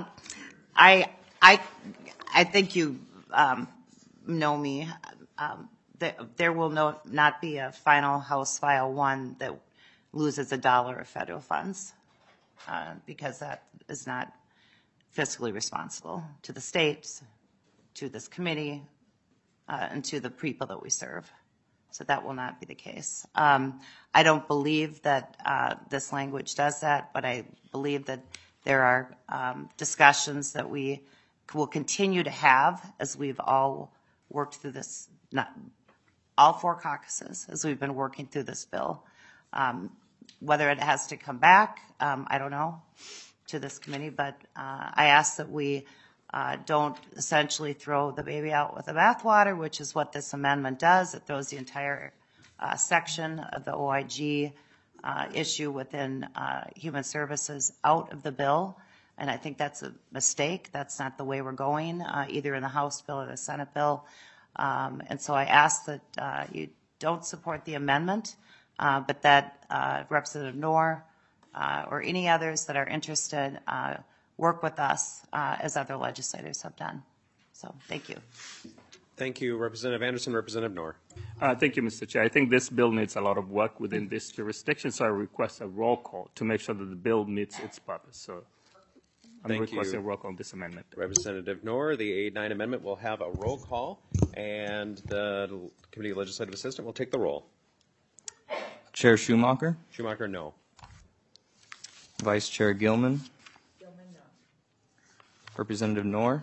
Speaker 2: I think you know me. There will not be a final House File 1 that loses $1 of federal funds, because that is not fiscally responsible to the states, to this committee, and to the people that we serve. So that will not be the case. I don't believe that this language does that, but I believe that there are discussions that we will continue to have as we've all worked through this, not all four caucuses, as we've been working through this bill. Whether it has to come back, I don't know, to this committee, but I ask that we don't essentially throw the baby out with the bathwater, which is what this amendment does. It throws the entire section of the OIG issue within Human Services out of the bill, and I think that's a mistake. That's not the way we're going, either in the House bill or the Senate bill. And so I ask that you don't support the amendment, but that Representative Knorr or any others that are interested work with us as other legislators have done. So thank you.
Speaker 1: Thank you, Representative Anderson. Representative Knorr.
Speaker 5: Thank you, Mr. Chair. I think this bill needs a lot of work within this jurisdiction, so I request a roll call to make sure that the bill meets its purpose. So I'm requesting a roll call on this amendment.
Speaker 1: Representative Knorr, the A9 amendment will have a roll call, and the Committee Legislative Assistant will take the roll.
Speaker 13: Chair Schumacher?
Speaker 1: Schumacher, no.
Speaker 13: Vice Chair Gilman? Gilman, no. Representative Knorr?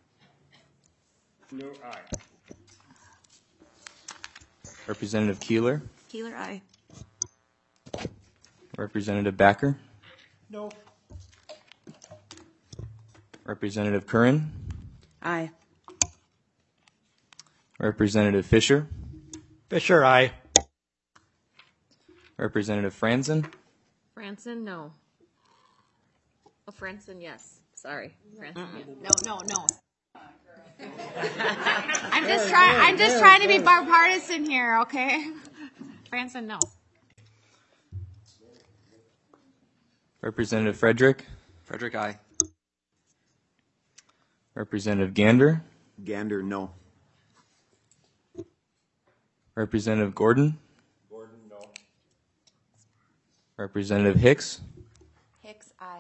Speaker 5: No, aye.
Speaker 13: Representative Keeler?
Speaker 6: Keeler, aye.
Speaker 13: Representative Backer?
Speaker 10: No.
Speaker 13: Representative Curran?
Speaker 12: Aye.
Speaker 13: Representative Fisher?
Speaker 14: Fisher, aye.
Speaker 13: Representative Franzen?
Speaker 15: Franzen, no. Oh, Franzen, yes. Sorry. Franzen, yes.
Speaker 7: No. I'm just trying to be bipartisan here, okay? Franzen, no.
Speaker 13: Representative Frederick?
Speaker 4: Frederick, aye.
Speaker 13: Representative Gander?
Speaker 16: Gander, no.
Speaker 13: Representative Gordon?
Speaker 16: Gordon, no.
Speaker 13: Representative Hicks?
Speaker 15: Hicks, aye.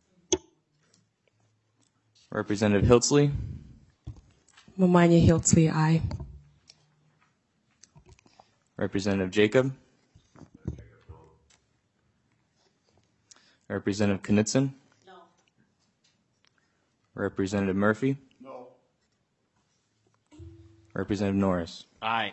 Speaker 13: Representative Hiltzley?
Speaker 17: Momanya Hiltzley, aye.
Speaker 13: Representative Jacob? Representative Knudsen?
Speaker 15: No.
Speaker 13: Representative Murphy?
Speaker 10: No.
Speaker 13: Representative Norris.
Speaker 14: Aye.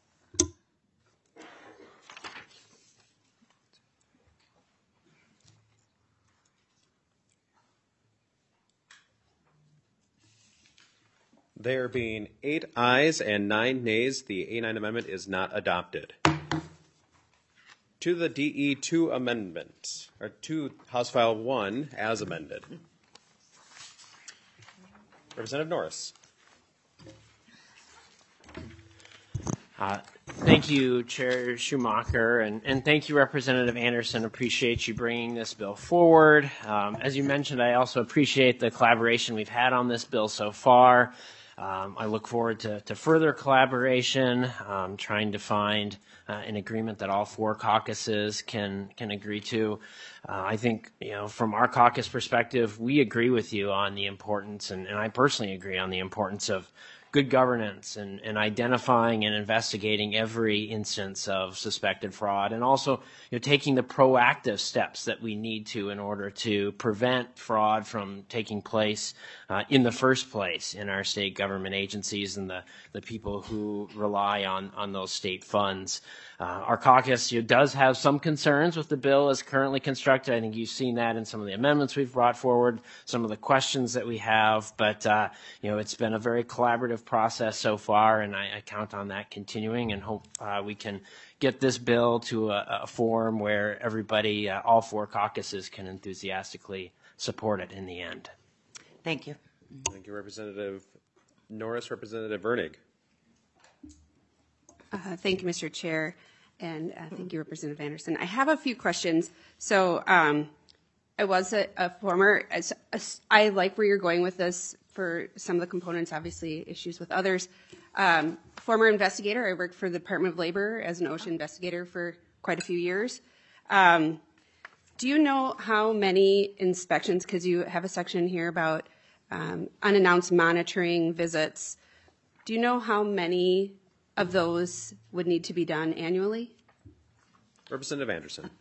Speaker 1: There being 8 ayes and 9 nays, the A9 amendment is not adopted. To the DE2 amendment, or to House File 1 as amended. Representative Norris.
Speaker 14: Thank you, Chair Schumacher, and thank you, Representative Anderson. Appreciate you bringing this bill forward. As you mentioned, I also appreciate the collaboration we've had on this bill so far. I look forward to further collaboration, trying to find an agreement that all 4 caucuses can agree to. I think, from our caucus perspective, we agree with you on the importance, and I personally agree on the importance of good governance and identifying and investigating every instance of suspected fraud, and also taking the proactive steps that we need to in order to prevent fraud from taking place in the first place in our state government agencies and the people who rely on those state funds. Our caucus does have some concerns with the bill as currently constructed. I think you've seen that in some of the amendments we've brought forward, some of the questions that we have, but it's been a very collaborative process so far, and I count on that continuing and hope we can get this bill to a form where everybody, all 4 caucuses, can enthusiastically support it in the end.
Speaker 2: Thank you.
Speaker 1: Thank you, Representative Norris. Representative Vernig.
Speaker 11: Thank you, Mr. Chair, and thank you, Representative Anderson. I have a few questions. So I was a former, I like where you're going with this for some of the components, obviously issues with others. Former investigator, I worked for the Department of Labor as an OSHA investigator for quite a few years. Do you know how many inspections, because you have a section here about unannounced monitoring visits, do you know how many of those would need to be done annually?
Speaker 1: Representative Anderson.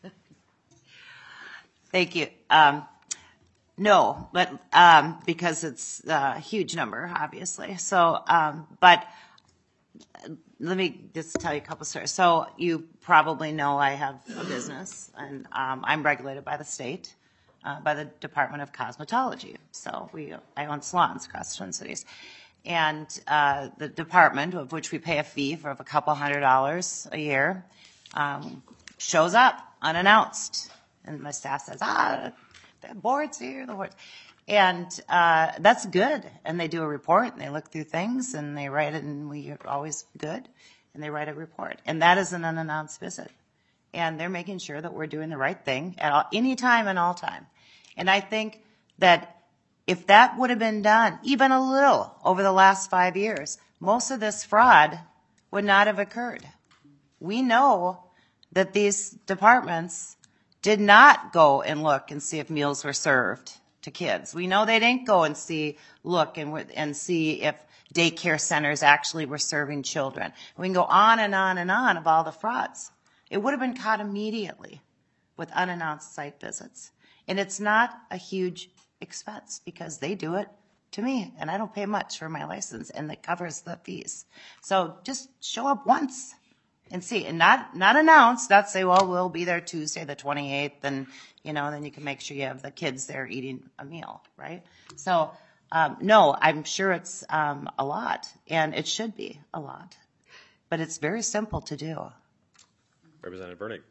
Speaker 2: Thank you. No, but because it's a huge number, obviously. So, but let me just tell you a couple stories. So you probably know I have a business, and I'm regulated by the state, by the Department of Cosmetology. So I own salons across the Twin Cities. And the department, of which we pay a fee for a couple $100 a year, shows up unannounced. And my staff says, the board's here, the board's. And that's good. And they do a report, and they look through things, and they write it, and we are always good. And they write a report. And that is an unannounced visit. And they're making sure that we're doing the right thing at any time and all time. And I think that if that would have been done, even a little, over the last 5 years, most of this fraud would not have occurred. We know that these departments did not go and look and see if meals were served to kids. We know they didn't go and look and see if daycare centers actually were serving children. We can go on and on and on of all the frauds. It would have been caught immediately with unannounced site visits. And it's not a huge expense because they do it to me, and I don't pay much for my license, and it covers the fees. So just show up once and see, and not announce, not say, well, we'll be there Tuesday the 28th, and then you can make sure you have the kids there eating a meal, right? So no, I'm sure it's a lot, and it should be a lot, but it's very simple to do.
Speaker 1: Representative Vernig.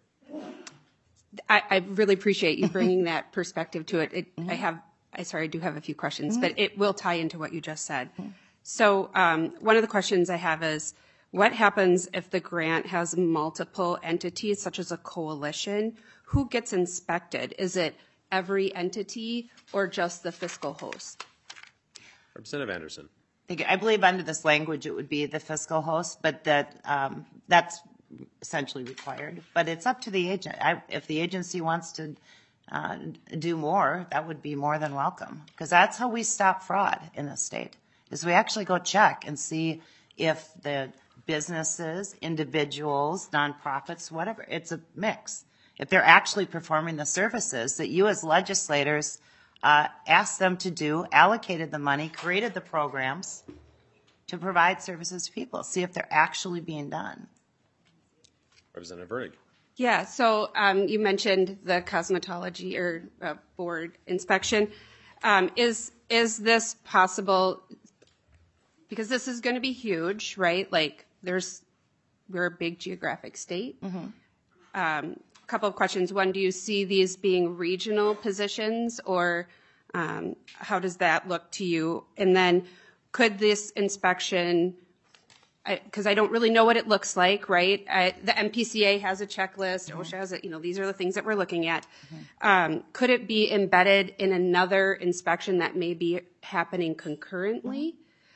Speaker 11: I really appreciate you bringing that perspective to it. I do have a few questions, but it will tie into what you just said. So one of the questions I have is, what happens if the grant has multiple entities, such as a coalition? Who gets inspected? Is it every entity or just the fiscal host?
Speaker 1: Representative Anderson.
Speaker 2: I believe under this language it would be the fiscal host, but that's essentially required. But it's up to the agent. If the agency wants to do more, that would be more than welcome, because that's how we stop fraud in the state, is we actually go check and see if the businesses, individuals, nonprofits, whatever, it's a mix. If they're actually performing the services that you as legislators asked them to do, allocated the money, created the programs, to provide services to people, see if they're actually being done.
Speaker 1: Representative Vernig.
Speaker 11: Yeah, so you mentioned the cosmetology or board inspection. Is this possible? Because this is going to be huge, right? Like, we're a big geographic state. A couple of questions. One, do you see these being regional positions, or how does that look to you? And then, could this inspection, because I don't really know what it looks like, right? The MPCA has a checklist, OSHA has it, these are the things that we're looking at. Could it be embedded in another inspection that may be happening concurrently?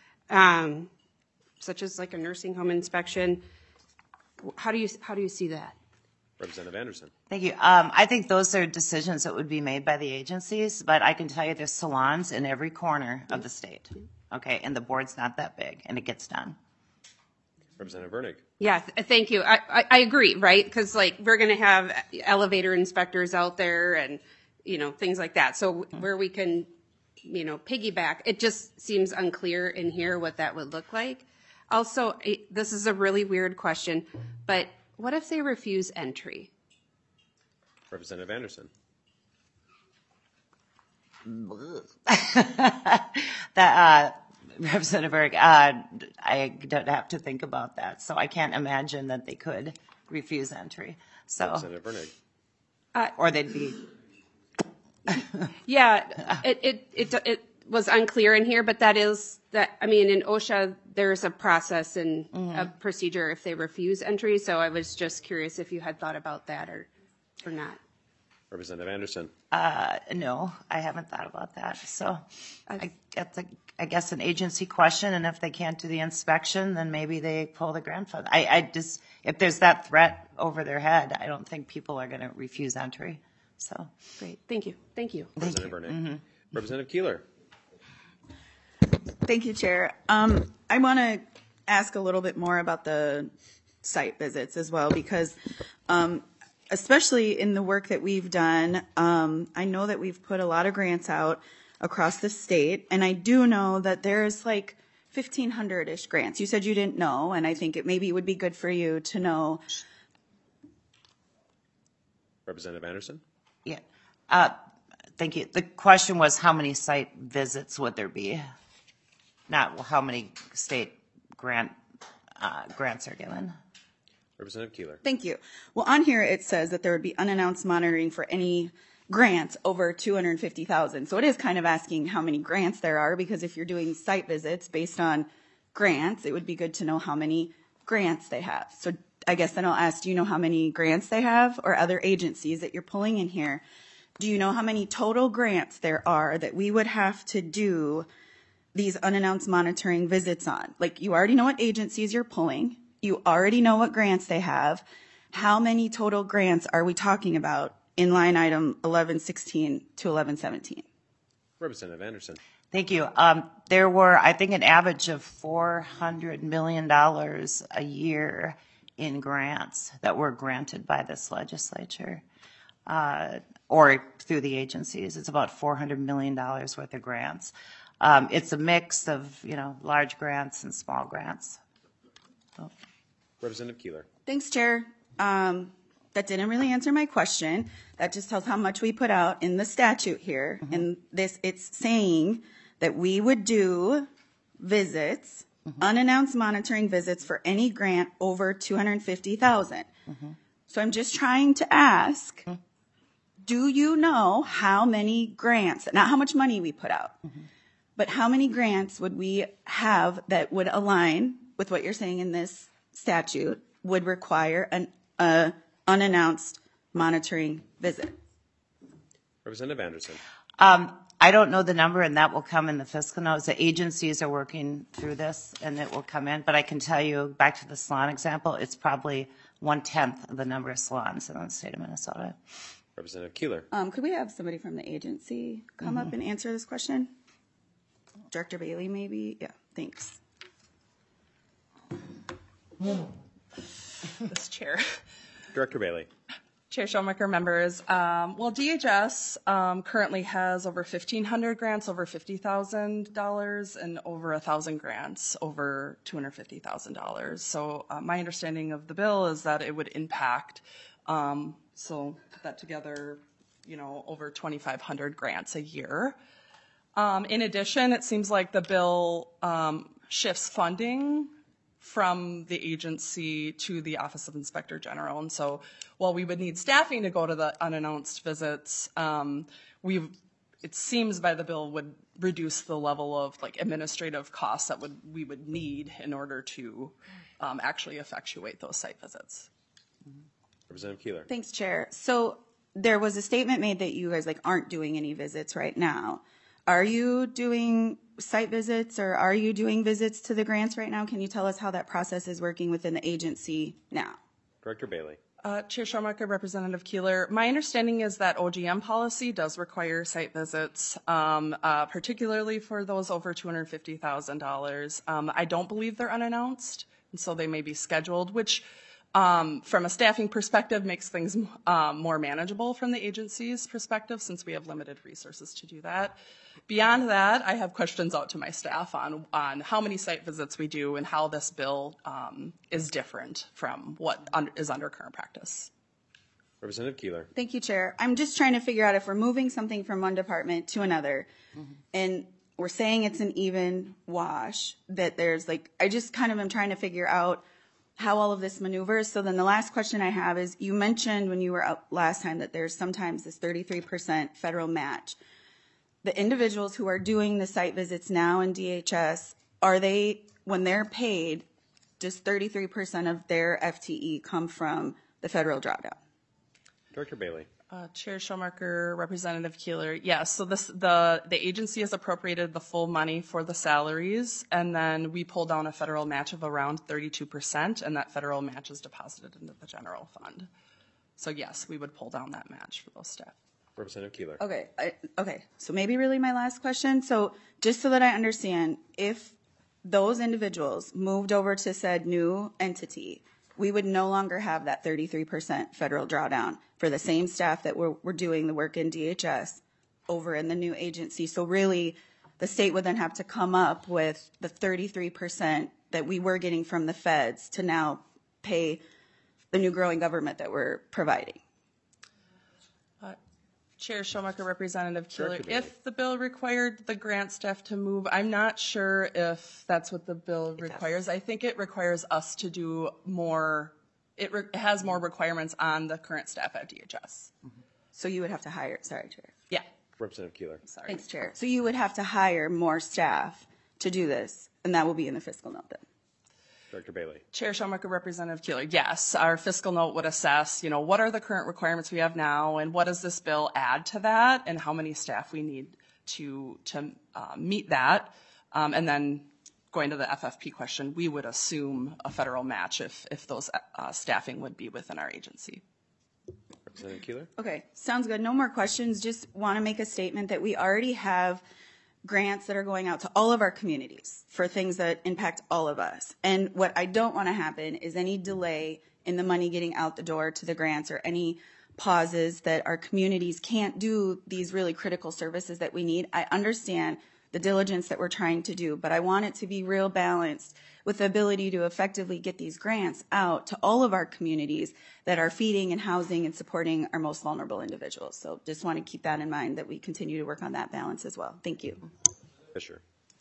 Speaker 11: Such as like a nursing home inspection. How do you see that?
Speaker 1: Representative Anderson.
Speaker 2: Thank you. I think those are decisions that would be made by the agencies, but I can tell you there's salons in every corner of the state. Okay, and the board's not that big, and it gets done.
Speaker 1: Representative Vernig.
Speaker 11: Yeah, thank you. I agree, right? Because like we're going to have elevator inspectors out there, and things like that. So where we can, piggyback, it just seems unclear in here what that would look like. Also, this is a really weird question, but what if they refuse entry?
Speaker 1: Representative Anderson.
Speaker 2: Representative Berg, I don't have to think about that, so I can't imagine that they could refuse entry. So,
Speaker 1: Representative Vernig.
Speaker 2: Or they'd be.
Speaker 11: Yeah, it was unclear in here, but that is that. I mean, in OSHA, there's a process and a procedure if they refuse entry. So I was just curious if you had thought about that or not.
Speaker 1: Representative Anderson.
Speaker 2: No, I haven't thought about that. So I guess an agency question, and if they can't do the inspection, then maybe they pull the grant fund. If there's that threat over their head, I don't think people are going to refuse entry. So
Speaker 11: great, thank you.
Speaker 1: Representative Vernig. Representative Keeler.
Speaker 18: Thank you, Chair. I want to ask a little bit more about the site visits as well, because especially in the work that we've done, I know that we've put a lot of grants out across the state, and I do know that there's like 1,500-ish grants. You said you didn't know, and I think maybe it would be good for you to know.
Speaker 1: Representative Anderson.
Speaker 2: Yeah. Thank you. The question was how many site visits would there be? Not how many state grants are given.
Speaker 1: Representative Keeler.
Speaker 18: Thank you. Well, on here it says that there would be unannounced monitoring for any grants over $250,000. So it is kind of asking how many grants there are, because if you're doing site visits based on grants, it would be good to know how many grants they have. So I guess then I'll ask, do you know how many grants they have, or other agencies that you're pulling in here? Do you know how many total grants there are that we would have to do these unannounced monitoring visits on? Like, you already know what agencies you're pulling. You already know what grants they have. How many total grants are we talking about in line item 1116 to 1117?
Speaker 1: Representative Anderson.
Speaker 2: Thank you. There were, I think, an average of $400 million a year in grants that were granted by this legislature or through the agencies. It's about $400 million worth of grants. It's a mix of, large grants and small grants. So.
Speaker 1: Representative Keeler.
Speaker 18: Thanks, Chair. That didn't really answer my question. That just tells how much we put out in the statute here. And it's saying that we would do visits, unannounced monitoring visits for any grant over $250,000. So I'm just trying to ask, do you know how many grants, not how much money we put out, but how many grants would we have that would align with what you're saying in this statute would require an unannounced monitoring visit?
Speaker 1: Representative Anderson.
Speaker 2: I don't know the number, and that will come in the fiscal notes. The agencies are working through this, and it will come in. But I can tell you, back to the salon example, it's probably 1/10 of the number of salons in the state of Minnesota.
Speaker 1: Representative Keeler.
Speaker 18: Could we have somebody from the agency come up and answer this question? Director Bailey, maybe? Yeah, thanks.
Speaker 9: This chair.
Speaker 1: Director Bailey.
Speaker 9: Chair Schomaker, members, DHS currently has over 1,500 grants over $50,000 and over 1,000 grants over $250,000. So my understanding of the bill is that it would impact, so put that together, over 2,500 grants a year. In addition, it seems like the bill shifts funding from the agency to the Office of Inspector General. And so while we would need staffing to go to the unannounced visits, it seems by the bill would reduce the level of administrative costs that we would need in order to actually effectuate those site visits.
Speaker 1: Representative Keeler.
Speaker 18: Thanks, Chair. So there was a statement made that you guys aren't doing any visits right now. Are you doing site visits or are you doing visits to the grants right now? Can you tell us how that process is working within the agency now?
Speaker 1: Director Bailey.
Speaker 9: Chair Schomaker, Representative Keeler, my understanding is that OGM policy does require site visits, particularly for those over $250,000. I don't believe they're unannounced, and so they may be scheduled, which from a staffing perspective makes things more manageable from the agency's perspective since we have limited resources to do that. Beyond that, I have questions out to my staff on how many site visits we do and how this bill is different from what is under current practice.
Speaker 1: Representative Keeler.
Speaker 18: Thank you, Chair. I'm just trying to figure out if we're moving something from one department to another, and we're saying it's an even wash, that there's I just kind of am trying to figure out how all of this maneuvers. So then the last question I have is, you mentioned when you were up last time that there's sometimes this 33% federal match. The individuals who are doing the site visits now in DHS, when they're paid, does 33% of their FTE come from the federal drawdown?
Speaker 1: Director Bailey.
Speaker 9: Chair Schomaker, Representative Keeler, yes. So the agency has appropriated the full money for the salaries, and then we pull down a federal match of around 32%, and that federal match is deposited into the general fund. So yes, we would pull down that match for those staff.
Speaker 1: Representative Keeler.
Speaker 18: Okay. So maybe really my last question. So just so that I understand, if those individuals moved over to said new entity, we would no longer have that 33% federal drawdown for the same staff that were doing the work in DHS over in the new agency. So really, the state would then have to come up with the 33% that we were getting from the feds to now pay the new growing government that we're providing.
Speaker 9: Chair Schomaker, Representative Keeler, if the bill required the grant staff to move, I'm not sure if that's what the bill requires. I think it requires us to do more. It has more requirements on the current staff at DHS.
Speaker 18: So you would have to hire, sorry, Chair.
Speaker 9: Yeah.
Speaker 1: Representative Keeler.
Speaker 9: Sorry.
Speaker 18: Thanks, Chair. So you would have to hire more staff to do this, and that will be in the fiscal note then.
Speaker 1: Director Bailey.
Speaker 9: Chair Schomaker, Representative Keeler, yes, our fiscal note would assess, what are the current requirements we have now, and what does this bill add to that, and how many staff we need to meet that, and then going to the FFP question, we would assume a federal match if those staffing would be within our agency.
Speaker 1: Representative Keeler.
Speaker 18: Okay, sounds good. No more questions. Just want to make a statement that we already have grants that are going out to all of our communities for things that impact all of us. And what I don't want to happen is any delay in the money getting out the door to the grants or any pauses that our communities can't do these really critical services that we need. I understand the diligence that we're trying to do, but I want it to be real balanced with the ability to effectively get these grants out to all of our communities that are feeding and housing and supporting our most vulnerable individuals. So just want to keep that in mind, that we continue to work on that balance as well. Thank you.
Speaker 1: Fisher.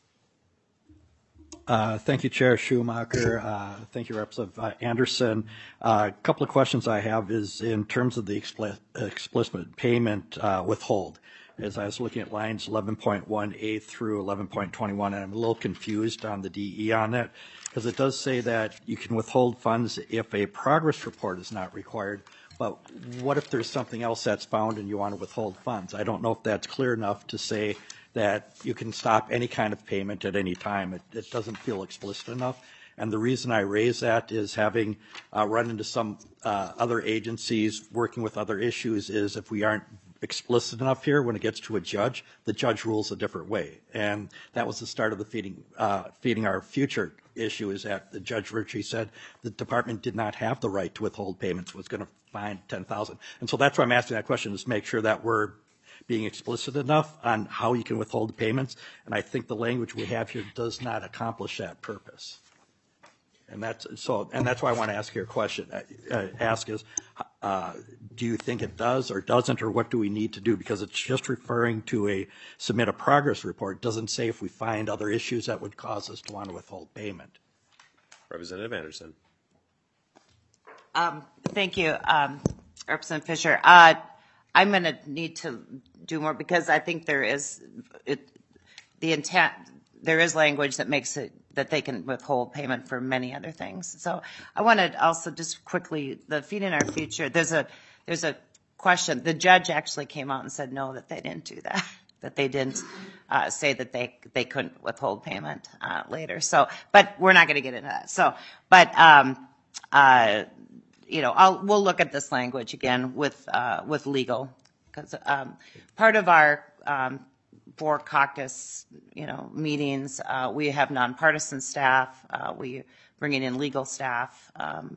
Speaker 19: Thank you, Chair Schumacher. Thank you, Representative Anderson. A couple of questions I have is in terms of the explicit payment withhold. As I was looking at lines 11.1A through 11.21, and I'm a little confused on the DE on that, because it does say that you can withhold funds if a progress report is not required, but what if there's something else that's found and you want to withhold funds? I don't know if that's clear enough to say that you can stop any kind of payment at any time. It doesn't feel explicit enough. And the reason I raise that is having run into some other agencies working with other issues is if we aren't explicit enough here. When it gets to a judge, the judge rules a different way. And that was the start of the feeding our future issue, is that the Judge Ritchie said the department did not have the right to withhold payments, was going to fine $10,000. And so that's why I'm asking that question, is to make sure that we're being explicit enough on how you can withhold the payments. And I think the language we have here does not accomplish that purpose. And that's why I want to ask your question. Do you think it does or doesn't, or what do we need to do? Because it's just referring to submit a progress report. It doesn't say if we find other issues that would cause us to want to withhold payment.
Speaker 1: Representative Anderson.
Speaker 2: Thank you, Representative Fisher. I'm going to need to do more, because I think there is language that makes it that they can withhold payment for many other things. So I want to also just quickly, the Feeding Our Future, there's a question. The judge actually came out and said no, that they didn't do that, that they didn't say that they couldn't withhold payment later. So, but we're not going to get into that. So, but we'll look at this language again with legal, because part of our for caucus, meetings, we have nonpartisan staff. We bringing in legal staff.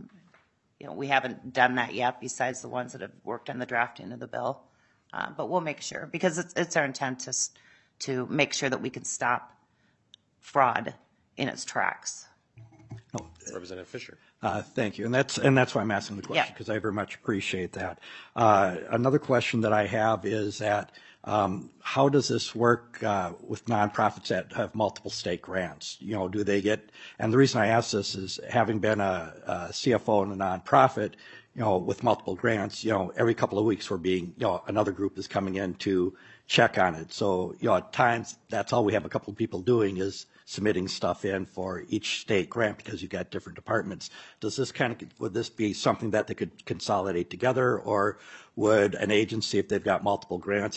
Speaker 2: We haven't done that yet, besides the ones that have worked on the drafting of the bill. But we'll make sure, because it's our intent to make sure that we can stop fraud in its tracks.
Speaker 1: Representative Fisher.
Speaker 19: Thank you, and that's why I'm asking the question, because I very much appreciate that. Another question that I have is that how does this work with nonprofits that have multiple state grants? Do they get? And the reason I ask this is, having been a CFO in a nonprofit, with multiple grants, every couple of weeks we're being, another group is coming in to check on it. So, at times that's all we have a couple of people doing is submitting stuff in for each state grant, because you've got different departments. Would this be something that they could consolidate together, or would an agency, if they've got multiple grants,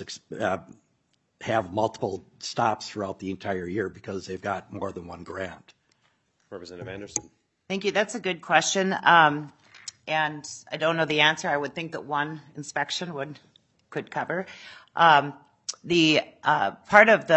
Speaker 19: have multiple stops throughout the entire year because they've got more than one grant?
Speaker 1: Representative Anderson.
Speaker 2: Thank you. That's a good question. And I don't know the answer. I would think that one inspection could cover. The part of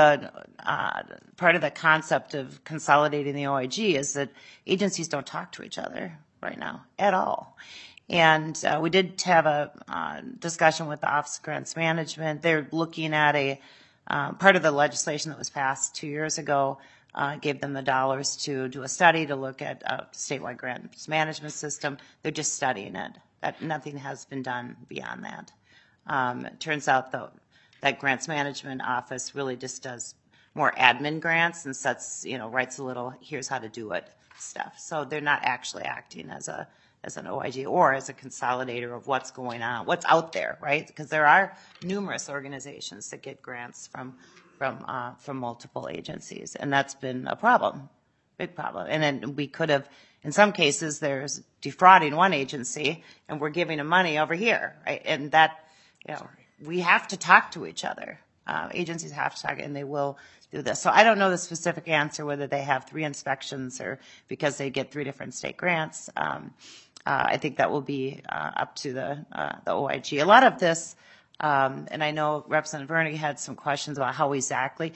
Speaker 2: the concept of consolidating the OIG is that agencies don't talk to each other right now at all. And we did have a discussion with the Office of Grants Management. They're looking at a part of the legislation that was passed 2 years ago, gave them the dollars to do a study to look at a statewide grants management system. They're just studying it. Nothing has been done beyond that. It turns out, though, that grants management office really just does more admin grants and writes a little, here's how to do it stuff. So they're not actually acting as an OIG or as a consolidator of what's going on, what's out there, right? Because there are numerous organizations that get grants from multiple agencies, and that's been a problem, big problem. And then we could have, in some cases, there's defrauding one agency, and we're giving them money over here, right? And that, we have to talk to each other. Agencies have to talk, and they will do this. So I don't know the specific answer, whether they have 3 inspections or because they get 3 different state grants. I think that will be up to the OIG. A lot of this, and I know Representative Vernig had some questions about how exactly,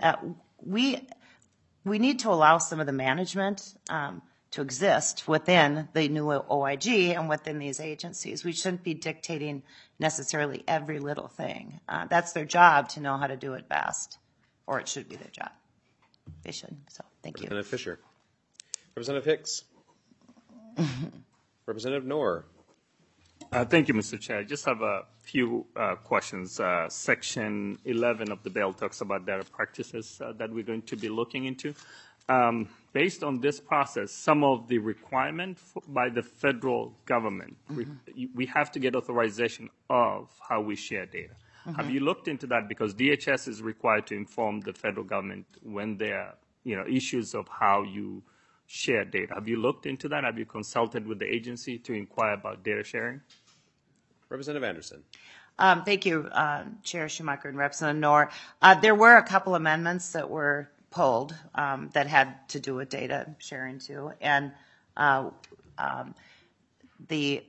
Speaker 2: we need to allow some of the management to exist within the new OIG and within these agencies. We shouldn't be dictating necessarily every little thing. That's their job to know how to do it best, or it should be their job. They should. So thank you.
Speaker 1: Representative Fisher. Representative Hicks. Representative Knorr.
Speaker 5: Thank you, Mr. Chair. I just have a few questions. Section 11 of the bill talks about data practices that we're going to be looking into. Based on this process, some of the requirement by the federal government, we have to get authorization of how we share data. Have you looked into that? Because DHS is required to inform the federal government when there are issues of how you share data. Have you looked into that? Have you consulted with the agency to inquire about data sharing?
Speaker 1: Representative Anderson.
Speaker 2: Thank you, Chair Schumacher and Representative Knorr. There were a couple amendments that were pulled that had to do with data sharing too, and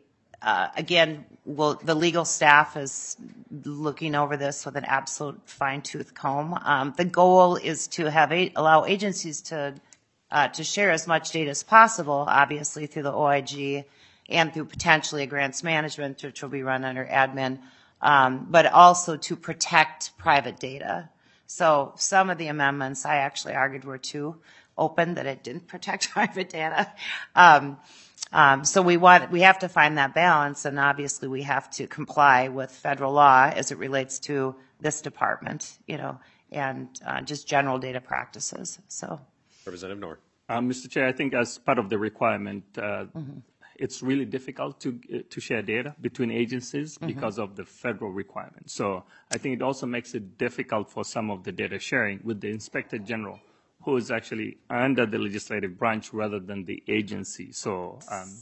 Speaker 2: Again, the legal staff is looking over this with an absolute fine-tooth comb. The goal is to allow agencies to share as much data as possible, obviously through the OIG and through potentially a grants management, which will be run under admin, but also to protect private data. So some of the amendments I actually argued were too open, that it didn't protect private data. So we have to find that balance, and obviously we have to comply with federal law as it relates to this department, and just general data practices. So,
Speaker 1: Representative Noor.
Speaker 5: Mr. Chair, I think as part of the requirement, it's really difficult to share data between agencies because of the federal requirement. So I think it also makes it difficult for some of the data sharing with the Inspector General, who is actually under the legislative branch rather than the agency. So,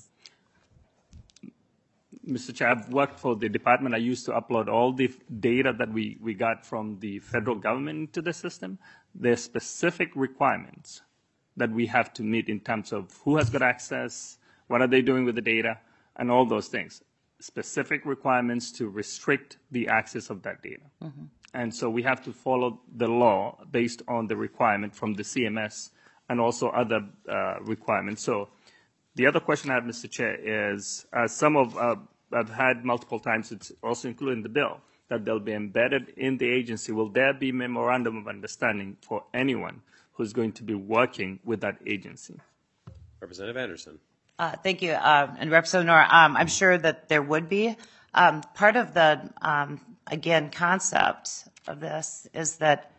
Speaker 5: Mr. Chair, I've worked for the department. I used to upload all the data that we got from the federal government into the system. There are specific requirements that we have to meet in terms of who has got access, what are they doing with the data, and all those things. Specific requirements to restrict the access of that data. And so we have to follow the law based on the requirement from the CMS and also other requirements. So the other question I have, Mr. Chair, is I've had multiple times, it's also included in the bill, that they'll be embedded in the agency. Will there be memorandum of understanding for anyone who's going to be working with that agency?
Speaker 1: Representative Anderson.
Speaker 2: Thank you. And Representative Noor, I'm sure that there would be. Part of the, again, concept of this is that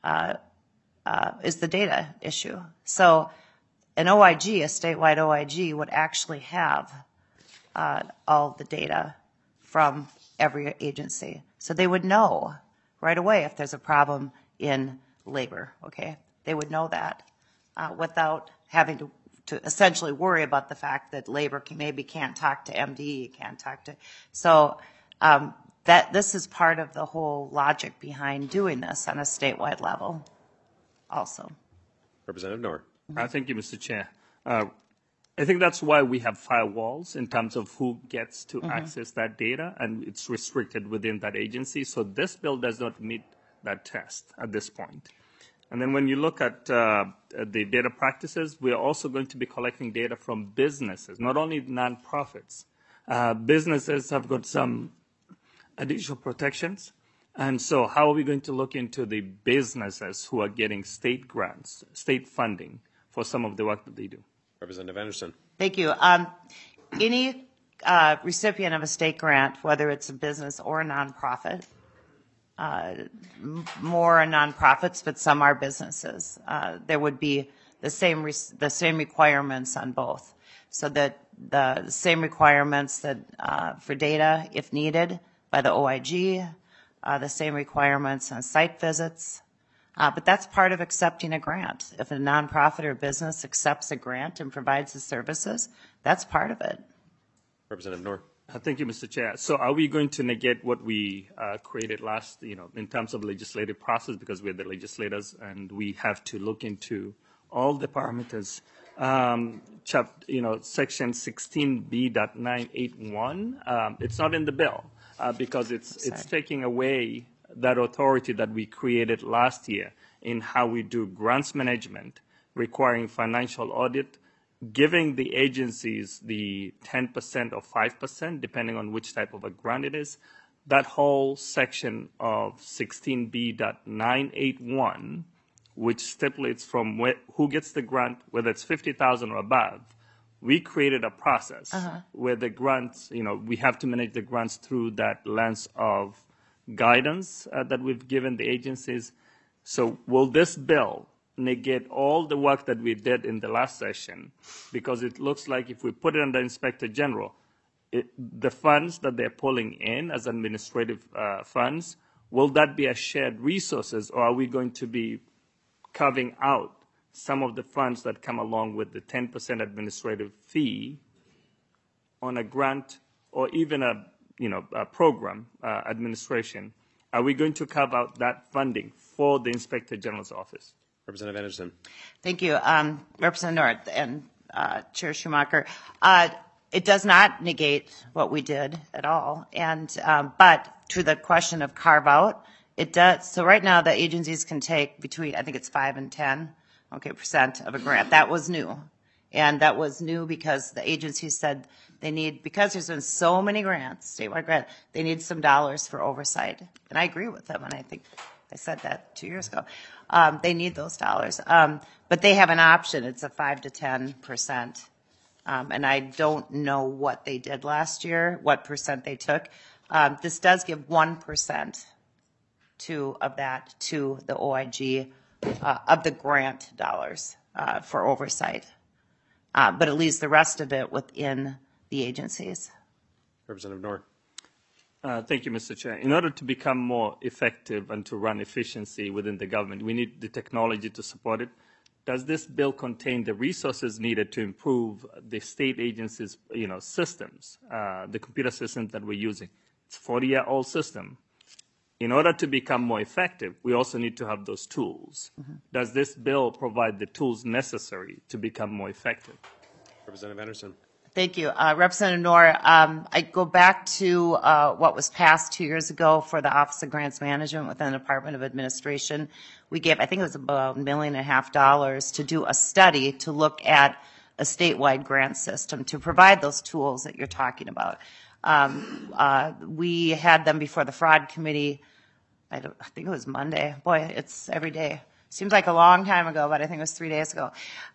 Speaker 2: is the data issue. So an OIG, a statewide OIG, would actually have all the data from every agency. So they would know right away if there's a problem in labor, okay? They would know that without having to essentially worry about the fact that labor maybe can't talk to MD, can't talk to. So that this is part of the whole logic behind doing this on a statewide level also.
Speaker 1: Representative Noor.
Speaker 5: Thank you, Mr. Chair. I think that's why we have firewalls in terms of who gets to access that data, and it's restricted within that agency. So this bill does not meet that test at this point. And then when you look at the data practices, we're also going to be collecting data from businesses, not only nonprofits. Businesses have got some additional protections. And so how are we going to look into the businesses who are getting state grants, state funding for some of the work that they do?
Speaker 1: Representative Anderson.
Speaker 2: Thank you. Any recipient of a state grant, whether it's a business or a nonprofit, more are nonprofits, but some are businesses. There would be the same requirements on both. So that the same requirements that for data, if needed, by the OIG, the same requirements on site visits. But that's part of accepting a grant. If a nonprofit or business accepts a grant and provides the services, that's part of it.
Speaker 1: Representative Noor.
Speaker 5: Thank you, Mr. Chair. So are we going to negate what we created last, in terms of legislative process, because we're the legislators and we have to look into all the parameters? Section 16B.981, it's not in the bill because it's taking away that authority that we created last year in how we do grants management, requiring financial audit, giving the agencies the 10% or 5%, depending on which type of a grant it is. That whole section of 16B.981, which stipulates from who gets the grant, whether it's 50,000 or above, we created a process where the grants, we have to manage the grants through that lens of guidance that we've given the agencies. So will this bill negate all the work that we did in the last session? Because it looks like if we put it under Inspector General, the funds that they're pulling in as administrative funds, will that be a shared resources, or are we going to be carving out some of the funds that come along with the 10% administrative fee on a grant or even a program administration? Are we going to carve out that funding for the Inspector General's office?
Speaker 1: Representative Anderson.
Speaker 2: Thank you. Representative North and Chair Schumacher. It does not negate what we did at all. And, but to the question of carve out, it does. So right now the agencies can take between, I think it's 5 and 10, % of a grant. That was new. And that was new because the agencies said they need, because there's been so many grants, statewide grants, they need some dollars for oversight. And I agree with them, and I think I said that 2 years ago. They need those dollars. But they have an option. It's a 5 to 10%. And I don't know what they did last year, what percent they took. This does give 1% of that to the OIG of the grant dollars for oversight. But it leaves the rest of it within the agencies.
Speaker 1: Representative Noor.
Speaker 5: Thank you, Mr. Chair. In order to become more effective and to run efficiency within the government, we need the technology to support it. Does this bill contain the resources needed to improve the state agencies' systems, the computer systems that we're using? It's a 40-year-old system. In order to become more effective, we also need to have those tools. Does this bill provide the tools necessary to become more effective?
Speaker 1: Representative Anderson.
Speaker 2: Thank you. Representative Noor, I go back to what was passed 2 years ago for the Office of Grants Management within the Department of Administration. We gave, I think it was about $1.5 million to do a study to look at a statewide grant system to provide those tools that you're talking about. We had them before the Fraud Committee, I think it was Monday. Boy, it's every day. Seems like a long time ago, but I think it was 3 days ago.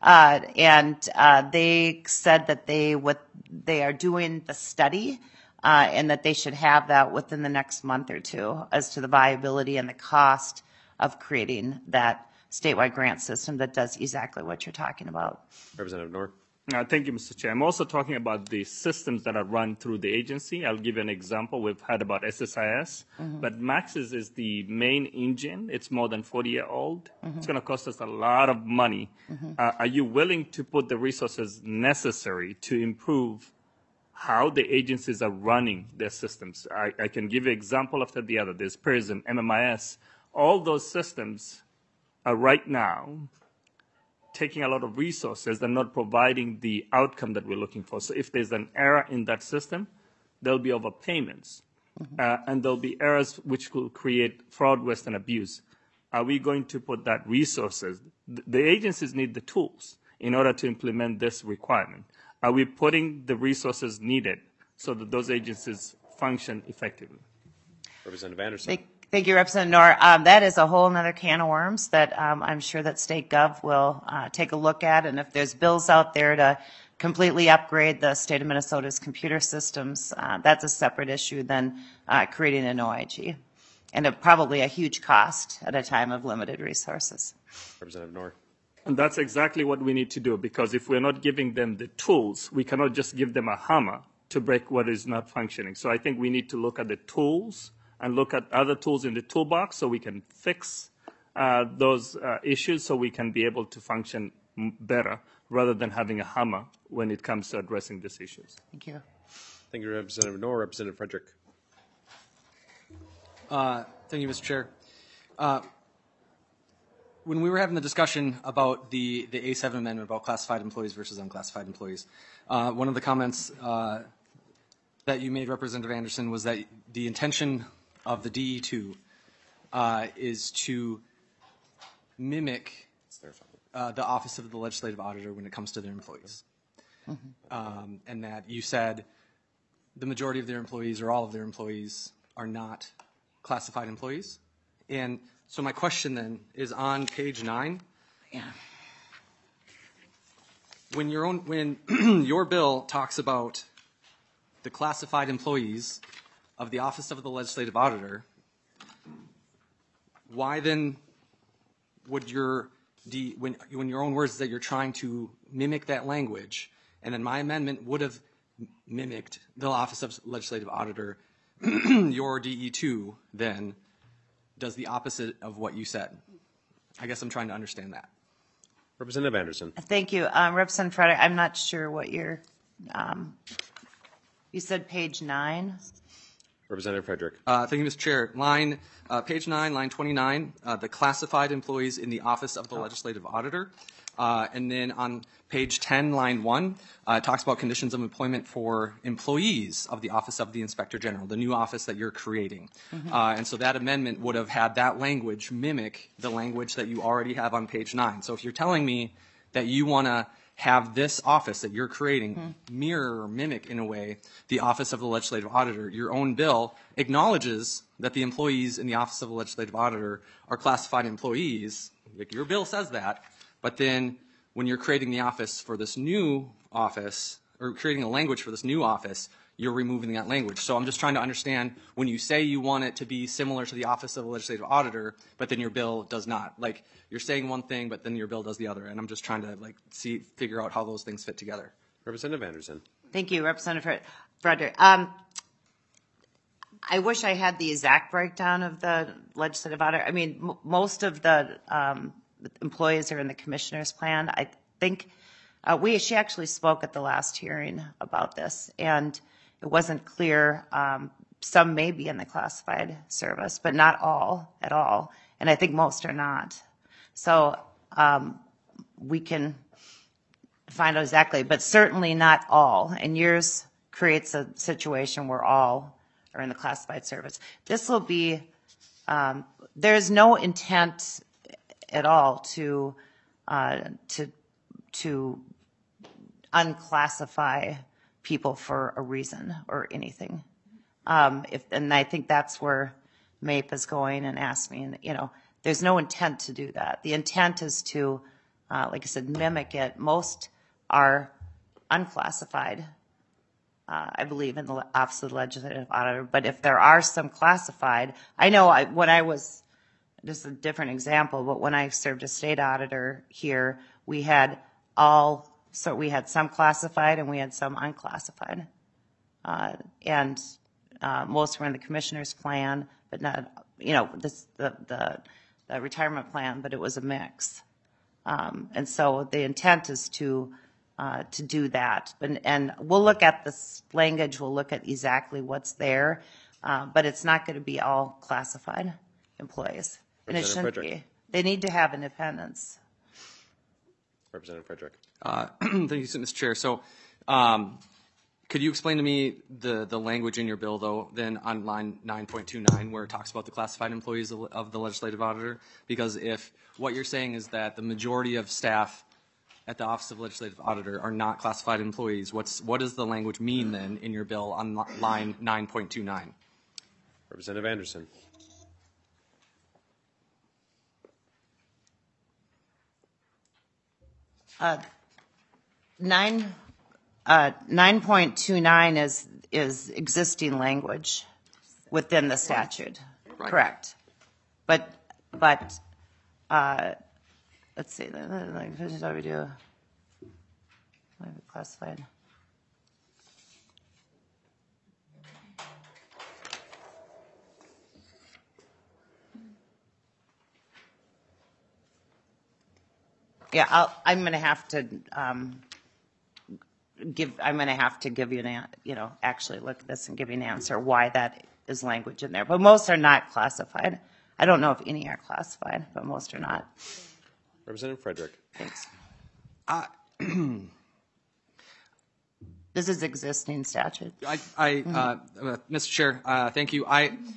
Speaker 2: And they said that they are doing the study and that they should have that within the next month or two as to the viability and the cost of creating that statewide grant system that does exactly what you're talking about.
Speaker 1: Representative Noor.
Speaker 5: Thank you, Mr. Chair. I'm also talking about the systems that are run through the agency. I'll give you an example. We've heard about SSIS, but Maxis is the main engine. It's more than 40-year-old. It's going to cost us a lot of money. Are you willing to put the resources necessary to improve how the agencies are running their systems? I can give you an example after the other. There's PRISM, MMIS. All those systems are right now taking a lot of resources and not providing the outcome that we're looking for. So if there's an error in that system, there'll be overpayments. And there'll be errors which will create fraud, waste, and abuse. Are we going to put that resources? The agencies need the tools in order to implement this requirement. Are we putting the resources needed so that those agencies function effectively?
Speaker 1: Representative Anderson.
Speaker 2: Thank you, Representative Noor. That is a whole other can of worms that I'm sure that State Gov will take a look at. And if there's bills out there to completely upgrade the state of Minnesota's computer systems, that's a separate issue than creating an OIG. And probably a huge cost at a time of limited resources.
Speaker 1: Representative Noor.
Speaker 5: And that's exactly what we need to do, because if we're not giving them the tools, we cannot just give them a hammer to break what is not functioning. So I think we need to look at the tools and look at other tools in the toolbox so we can fix those issues so we can be able to function better rather than having a hammer when it comes to addressing these issues.
Speaker 2: Thank you.
Speaker 1: Thank you, Representative Noor. Representative Frederick.
Speaker 4: Thank you, Mr. Chair. When we were having the discussion about the A7 amendment about classified employees versus unclassified employees, one of the comments that you made, Representative Anderson, was that the intention of the DE2 is to mimic the Office of the Legislative Auditor when it comes to their employees. And that you said the majority of their employees or all of their employees are not classified employees. And so my question then is on page 9.
Speaker 2: Yeah.
Speaker 4: When your bill talks about the classified employees of the Office of the Legislative Auditor, why then would when your own words that you're trying to mimic that language, and then my amendment would have mimicked the Office of Legislative Auditor, your DE2 then does the opposite of what you said? I guess I'm trying to understand that.
Speaker 1: Representative Anderson.
Speaker 2: Thank you. Representative Frederick, I'm not sure what you're, you said page 9?
Speaker 1: Representative Frederick.
Speaker 4: Thank you, Mr. Chair. Page 9, line 29, the classified employees in the Office of the Legislative Auditor. And then on page 10, line 1, it talks about conditions of employment for employees of the Office of the Inspector General, the new office that you're creating. And so that amendment would have had that language mimic the language that you already have on page 9. So if you're telling me that you want to have this office that you're creating mirror or mimic in a way the Office of the Legislative Auditor, your own bill acknowledges that the employees in the Office of the Legislative Auditor are classified employees. Like your bill says that, but then when you're creating the office for this new office, or creating a language for this new office, you're removing that language. So I'm just trying to understand when you say you want it to be similar to the Office of the Legislative Auditor, but then your bill does not. Like you're saying one thing, but then your bill does the other. And I'm just trying to figure out how those things fit together.
Speaker 1: Representative Anderson.
Speaker 2: Thank you, Representative Frederick. I wish I had the exact breakdown of the legislative auditor. I mean, most of the employees are in the commissioner's plan. I think she actually spoke at the last hearing about this, and it wasn't clear. Some may be in the classified service, but not all at all. And I think most are not. So we can find out exactly, but certainly not all. And yours creates a situation where all are in the classified service. This will be, there's no intent at all to unclassify people for a reason or anything. And I think that's where MAPE is going and asked me, and there's no intent to do that. The intent is to, like I said, mimic it. Most are unclassified, I believe, in the Office of the Legislative Auditor. But if there are some classified, I know when I was, just a different example, but when I served as state auditor here, we had we had some classified and we had some unclassified. And most were in the commissioner's plan, but not, the retirement plan, but it was a mix. And so the intent is to do that. And we'll look at this language, we'll look at exactly what's there, but it's not going to be all classified employees. And it shouldn't be. They need to have independence.
Speaker 1: Representative Frederick.
Speaker 4: Thank you, Mr. Chair. So could you explain to me the language in your bill, though, then on line 9.29, where it talks about the classified employees of the legislative auditor? Because if what you're saying is that the majority of staff at the Office of Legislative Auditor are not classified employees, what does the language mean then in your bill on line 9.29?
Speaker 1: Representative Anderson.
Speaker 2: Uh, 9.29 is existing language within the statute. Right. Correct. But let's see. How do we do? Classified. Yeah, I'm going to have to give you actually look at this and give you an answer why that is language in there. But most are not classified. I don't know if any are classified, but most are not.
Speaker 1: Representative Frederick.
Speaker 2: Thanks. This is existing statute.
Speaker 4: Mr. Chair, thank you.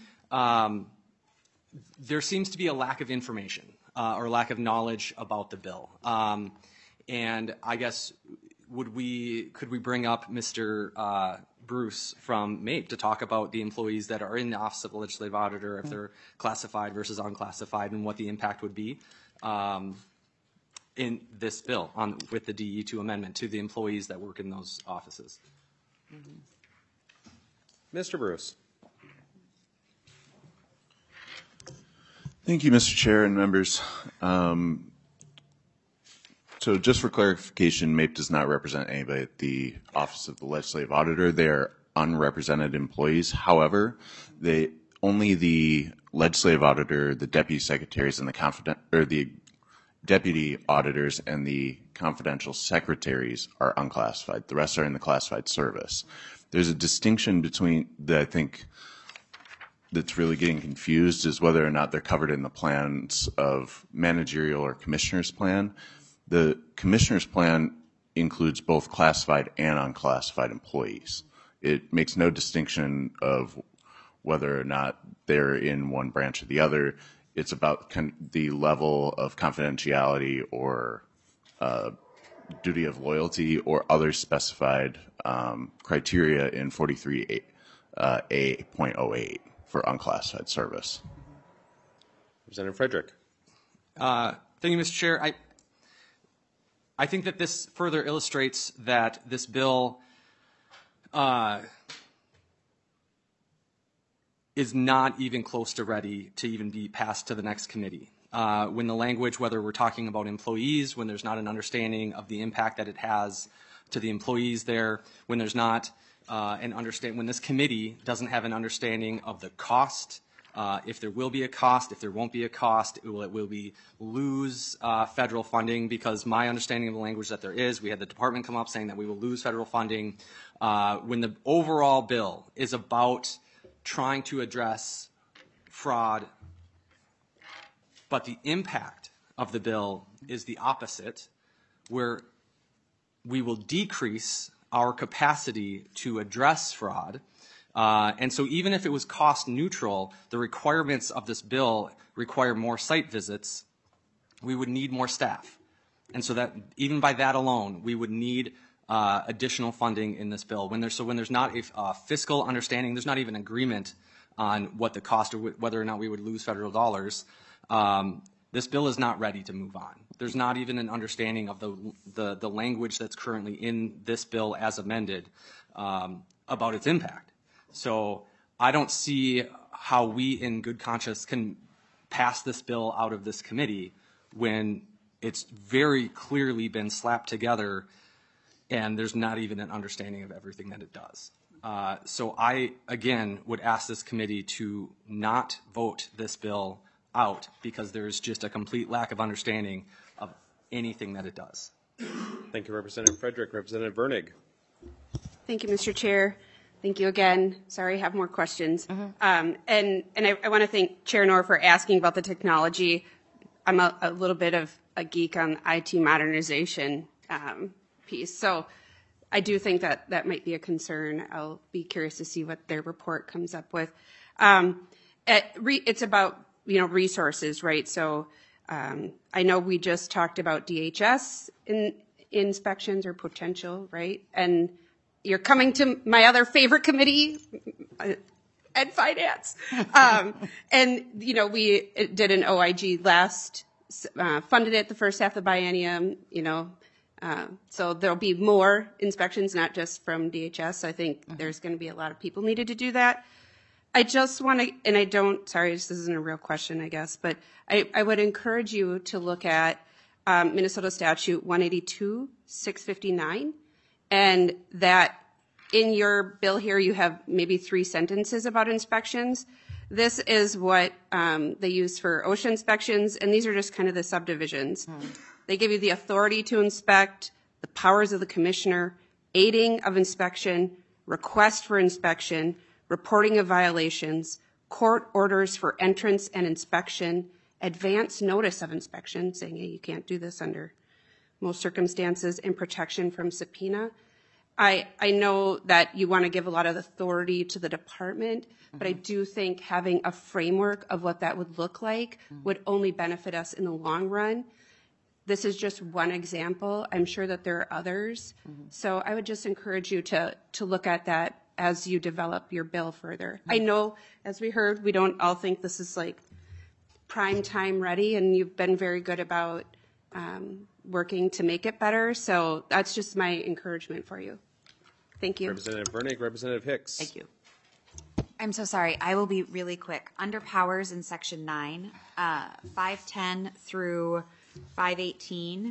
Speaker 4: There seems to be a lack of information or lack of knowledge about the bill. And I guess could we bring up Mr. Bruce from MAPE to talk about the employees that are in the Office of the Legislative Auditor, if they're classified versus unclassified, and what the impact would be in this bill with the DE2 amendment to the employees that work in those offices.
Speaker 1: Mr. Bruce.
Speaker 3: Thank you, Mr. Chair and members. So just for clarification, MAPE does not represent anybody at the Office of the Legislative Auditor. They are unrepresented employees. However, only the legislative auditor, the deputy secretaries, and the deputy auditors and the confidential secretaries are unclassified. The rest are in the classified service. There's a distinction between that I think that's really getting confused is whether or not they're covered in the plans of managerial or commissioner's plan. The commissioner's plan includes both classified and unclassified employees. It makes no distinction of whether or not they're in one branch or the other. It's about the level of confidentiality or duty of loyalty or other specified criteria in 43A.08 for unclassified service.
Speaker 1: Representative Frederick.
Speaker 4: Thank you, Mr. Chair. I think that this further illustrates that this bill is not even close to ready to even be passed to the next committee. When the language, whether we're talking about employees, when there's not an understanding of the impact that it has to the employees there, when there's not when this committee doesn't have an understanding of the cost, if there will be a cost, if there won't be a cost, will we lose federal funding? Because my understanding of the language that there is, we had the department come up saying that we will lose federal funding. When the overall bill is about trying to address fraud, but the impact of the bill is the opposite, where we will decrease our capacity to address fraud. And so even if it was cost neutral, the requirements of this bill require more site visits, we would need more staff. And so that even by that alone, we would need additional funding in this bill. When there's not a fiscal understanding, there's not even agreement on what the cost or whether or not we would lose federal dollars, this bill is not ready to move on. There's not even an understanding of the language that's currently in this bill as amended about its impact. So I don't see how we in good conscience can pass this bill out of this committee when it's very clearly been slapped together and there's not even an understanding of everything that it does. So I, again, would ask this committee to not vote this bill out because there's just a complete lack of understanding of anything that it does.
Speaker 1: Thank you, Representative Frederick. Representative Vernig.
Speaker 11: Thank you, Mr. Chair. Thank you again. Sorry, I have more questions. And I want to thank Chair Knorr for asking about the technology. I'm a little bit of a geek on IT modernization piece. So I do think that might be a concern. I'll be curious to see what their report comes up with. It's about, resources, right? So I know we just talked about DHS inspections or potential, right? And you're coming to my other favorite committee, Ed Finance. And, we did an OIG last, funded it the first half of the biennium, so there'll be more inspections, not just from DHS. I think there's going to be a lot of people needed to do that. I just want to, and sorry, this isn't a real question, I guess, but I would encourage you to look at Minnesota Statute 182-659, and that in your bill here you have maybe 3 sentences about inspections. This is what they use for OSHA inspections, and these are just kind of the subdivisions. They give you the authority to inspect, the powers of the commissioner, aiding of inspection, request for inspection, reporting of violations, court orders for entrance and inspection, advance notice of inspection, saying, hey, you can't do this under most circumstances, and protection from subpoena. I know that you want to give a lot of authority to the department, but I do think having a framework of what that would look like would only benefit us in the long run. This is just one example. I'm sure that there are others. So I would just encourage you to look at that as you develop your bill further. I know, as we heard, we don't all think this is like prime time ready, and you've been very good about working to make it better. So that's just my encouragement for you. Thank you.
Speaker 1: Representative Vernig, Representative Hicks.
Speaker 2: Thank you.
Speaker 7: I'm so sorry. I will be really quick. Under powers in section 9, 510 through 518,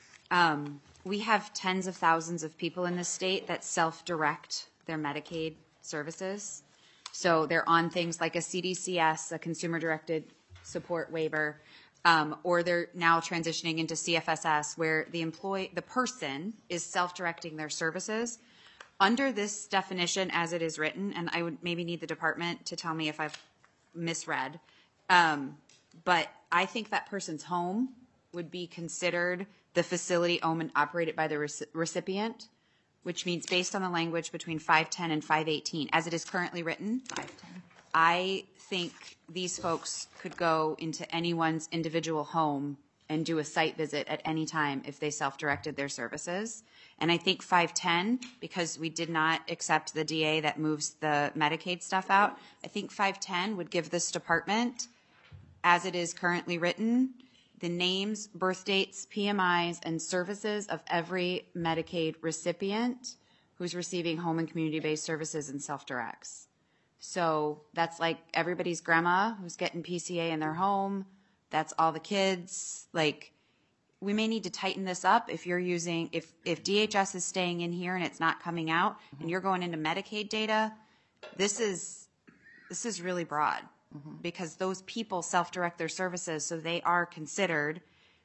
Speaker 7: we have tens of thousands of people in this state that self-direct their Medicaid services. So they're on things like a CDCS, a consumer-directed support waiver, or they're now transitioning into CFSS, where the person is self-directing their services. Under this definition as it is written, and I would maybe need the department to tell me if I've misread, but I think that person's home would be considered the facility owned and operated by the recipient, which means based on the language between 510 and 518, as it is currently written, 510. I think these folks could go into anyone's individual home and do a site visit at any time if they self-directed their services. And I think 510, because we did not accept the DA that moves the Medicaid stuff out, I think 510 would give this department, as it is currently written, the names, birth dates, PMIs, and services of every Medicaid recipient who's receiving home and community-based services and self-directs. So that's like everybody's grandma who's getting PCA in their home. That's all the kids. Like, we may need to tighten this up if you're using, if DHS is staying in here and it's not coming out, and you're going into Medicaid data, this is really broad, because those people self-direct their services, so they are considered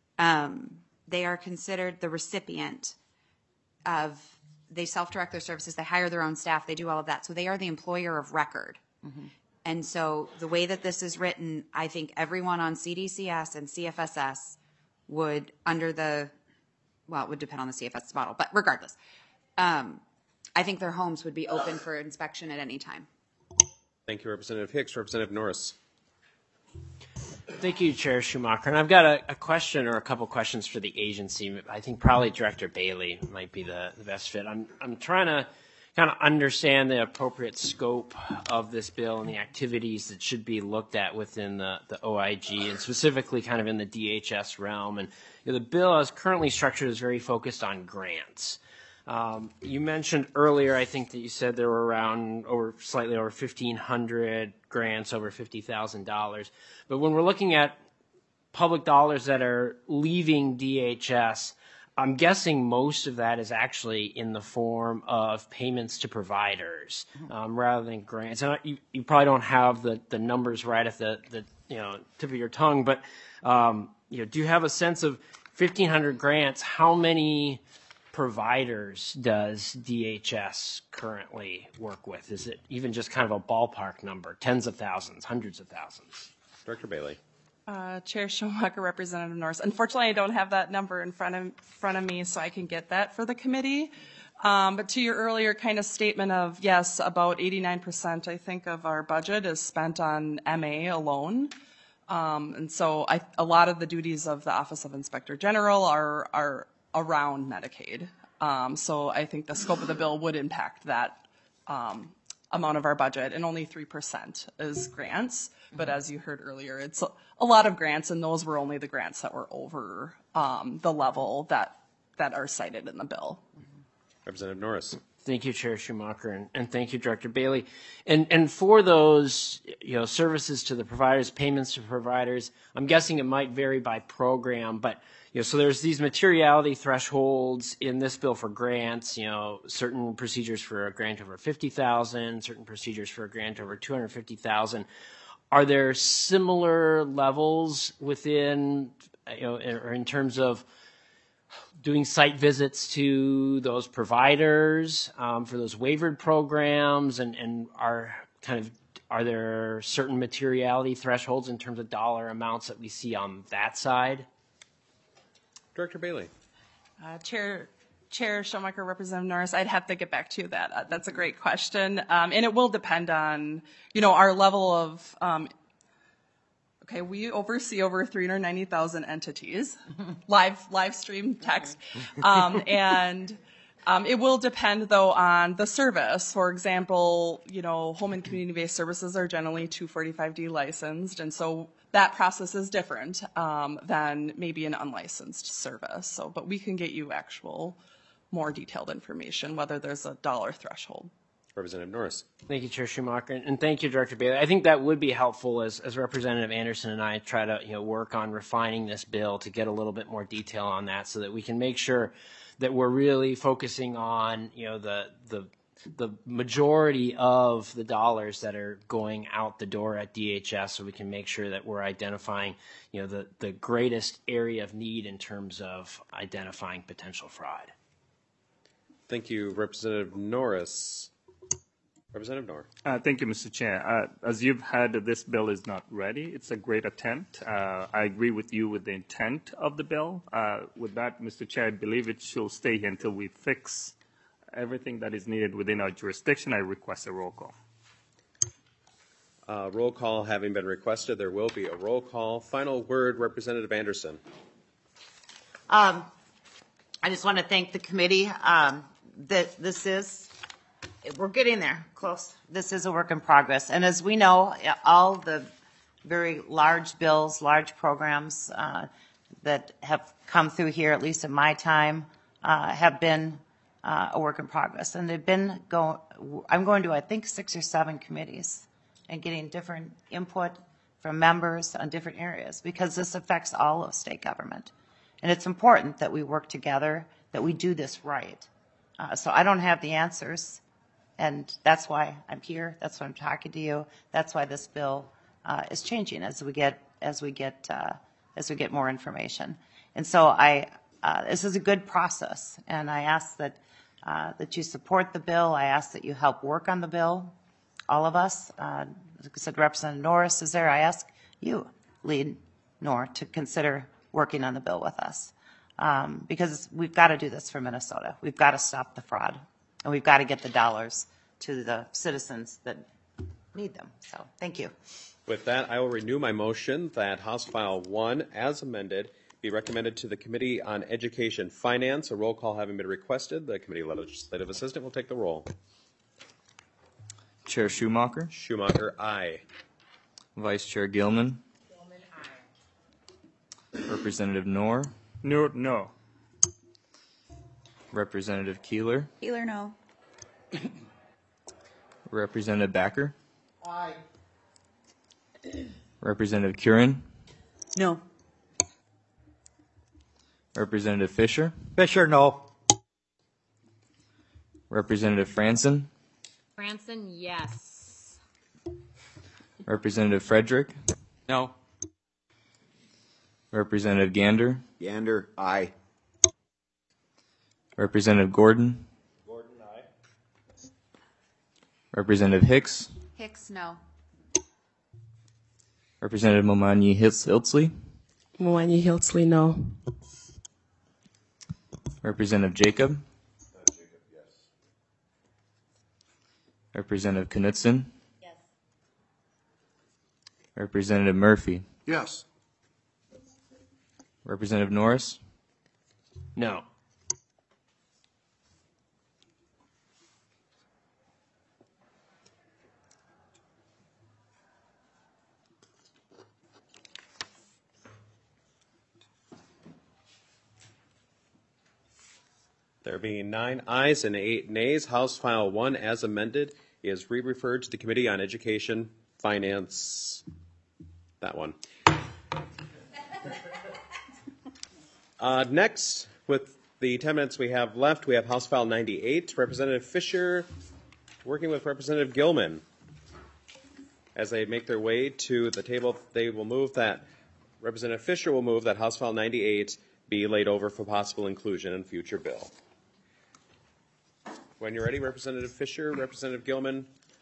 Speaker 7: the recipient of, they self-direct their services, they hire their own staff, they do all of that, so they are the employer of record. And so the way that this is written, I think everyone on CDCS and CFSS would, under the, well, it would depend on the CFS model, but regardless, I think their homes would be open for inspection at any time.
Speaker 1: Thank you, Representative Hicks. Representative Norris.
Speaker 14: Thank you, Chair Schumacher. And I've got a question or a couple questions for the agency. I think probably Director Bailey might be the best fit. I'm trying to kind of understand the appropriate scope of this bill and the activities that should be looked at within the OIG, and specifically kind of in the DHS realm. And the bill as currently structured is very focused on grants. You mentioned earlier, I think that you said there were around slightly over 1,500 grants over $50,000. But when we're looking at public dollars that are leaving DHS, I'm guessing most of that is actually in the form of payments to providers rather than grants. And you probably don't have the numbers right at the tip of your tongue, but do you have a sense of 1,500 grants? How many providers does DHS currently work with? Is it even just kind of a ballpark number, tens of thousands, hundreds of thousands?
Speaker 1: Director Bailey.
Speaker 9: Chair Schumacher, Representative Norris. Unfortunately, I don't have that number in front of me, so I can get that for the committee. But to your earlier kind of statement of, yes, about 89%, I think, of our budget is spent on MA alone. And so a lot of the duties of the Office of Inspector General are around Medicaid. So I think the scope of the bill would impact that amount of our budget, and only 3% is grants. But as you heard earlier, it's a lot of grants, and those were only the grants that were over the level that are cited in the bill.
Speaker 1: Representative Norris.
Speaker 14: Thank you, Chair Schumacher, and thank you, Director Bailey. And for those services to the providers, payments to providers, I'm guessing it might vary by program, but so there's these materiality thresholds in this bill for grants, certain procedures for a grant over 50,000, certain procedures for a grant over 250,000. Are there similar levels within, or in terms of doing site visits to those providers for those waivered programs, and are there certain materiality thresholds in terms of dollar amounts that we see on that side?
Speaker 1: Director Bailey.
Speaker 9: Chair Schumacher, Representative Norris, I'd have to get back to you that. That's a great question. And it will depend on, our level of, we oversee over 390,000 entities, live stream text. And it will depend, though, on the service. For example, home and community-based services are generally 245D licensed, and so that process is different than maybe an unlicensed service. But we can get you actual more detailed information, whether there's a dollar threshold.
Speaker 1: Representative Norris.
Speaker 14: Thank you, Chair Schumacher, and thank you, Director Bailey. I think that would be helpful as Representative Anderson and I try to work on refining this bill to get a little bit more detail on that, so that we can make sure that we're really focusing on the majority of the dollars that are going out the door at DHS, so we can make sure that we're identifying the greatest area of need in terms of identifying potential fraud.
Speaker 1: Thank you, Representative Norris. Representative Knorr.
Speaker 5: Thank you, Mr. Chair. As you've heard, this bill is not ready. It's a great attempt. I agree with you with the intent of the bill. With that, Mr. Chair, I believe it should stay here until we fix everything that is needed within our jurisdiction. I request a roll call.
Speaker 1: Roll call having been requested, there will be a roll call. Final word, Representative Anderson.
Speaker 2: I just want to thank the committee. We're getting there, close. This is a work in progress. And as we know, all the very large bills, large programs that have come through here, at least in my time, have been a work in progress. And they've been I'm going to, I think, 6 or 7 committees and getting different input from members on different areas because this affects all of state government. And it's important that we work together, that we do this right. So I don't have the answers, and that's why I'm here. That's why I'm talking to you. That's why this bill is changing as we get more information. And so this is a good process, and I ask that you support the bill. I ask that you help work on the bill, all of us. Like I said, Representative Norris is there. I ask you, Lead Nor, to consider working on the bill with us. Because we've got to do this for Minnesota. We've got to stop the fraud, and we've got to get the dollars to the citizens that need them. So thank you.
Speaker 1: With that, I will renew my motion that House File 1, as amended, be recommended to the Committee on Education Finance. A roll call having been requested, the Committee Legislative Assistant will take the roll.
Speaker 13: Chair Schumacher.
Speaker 1: Schumacher, aye.
Speaker 13: Vice Chair Gilman.
Speaker 15: Gilman, aye.
Speaker 13: Representative Knorr.
Speaker 5: Knorr, no.
Speaker 13: Representative Keeler.
Speaker 18: Keeler, no.
Speaker 13: Representative Backer.
Speaker 12: Aye.
Speaker 13: Representative Curran.
Speaker 12: No.
Speaker 13: Representative Fisher.
Speaker 19: Fisher, no.
Speaker 13: Representative Franson.
Speaker 15: Franson, yes.
Speaker 13: Representative Frederick.
Speaker 4: No.
Speaker 13: Representative Gander.
Speaker 16: Gander, aye.
Speaker 13: Representative Gordon.
Speaker 16: Gordon, aye.
Speaker 13: Representative Hicks.
Speaker 15: Hicks, no.
Speaker 13: Representative Momanyi Hiltzley.
Speaker 17: Momanyi Hiltzley, no.
Speaker 13: Representative Jacob.
Speaker 16: Jacob, yes.
Speaker 13: Representative Knutson.
Speaker 15: Yes.
Speaker 13: Representative Murphy.
Speaker 10: Yes.
Speaker 13: Representative Norris.
Speaker 14: No.
Speaker 1: There being 9 ayes and 8 nays, House File 1, as amended, is re-referred to the Committee on Education, Finance, that one. Next, with the 10 minutes we have left, we have House File 98. Representative Fisher working with Representative Gilman. As they make their way to the table, they will move that, Representative Fisher will move that House File 98 be laid over for possible inclusion in future bill. When you're ready, Representative Fisher, Representative Gilman,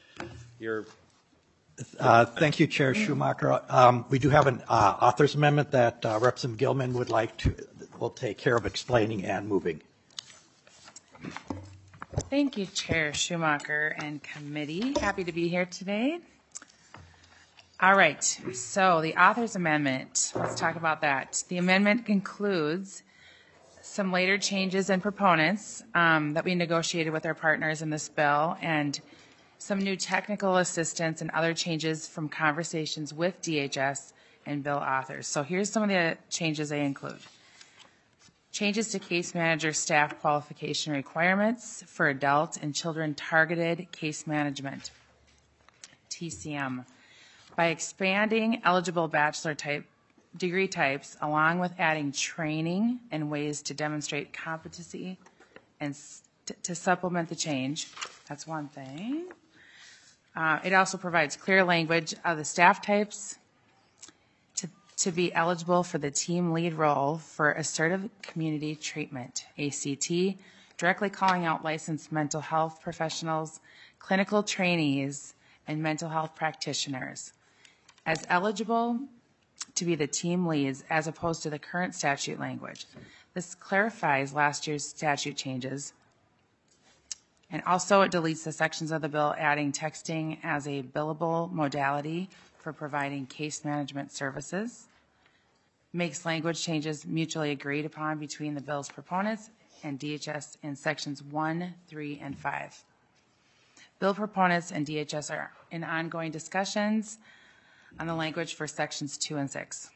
Speaker 19: Thank you, Chair Schumacher. We do have an author's amendment that Representative Gilman will take care of explaining and moving.
Speaker 20: Thank you, Chair Schumacher and committee. Happy to be here today. All right, so the author's amendment, let's talk about that. The amendment includes some later changes and proponents that we negotiated with our partners in this bill, and some new technical assistance and other changes from conversations with DHS and bill authors. So here's some of the changes they include. Changes to case manager staff qualification requirements for adult and children targeted case management, TCM, by expanding eligible bachelor type degree types, along with adding training and ways to demonstrate competency and to supplement the change. That's one thing. It also provides clear language of the staff types to be eligible for the team lead role for assertive community treatment, ACT, directly calling out licensed mental health professionals, clinical trainees, and mental health practitioners as eligible to be the team leads as opposed to the current statute language. This clarifies last year's statute changes, and also it deletes the sections of the bill adding texting as a billable modality for providing case management services, makes language changes mutually agreed upon between the bill's proponents and DHS in sections 1, 3, and 5. Bill proponents and DHS are in ongoing discussions on the language for sections 2 and 6.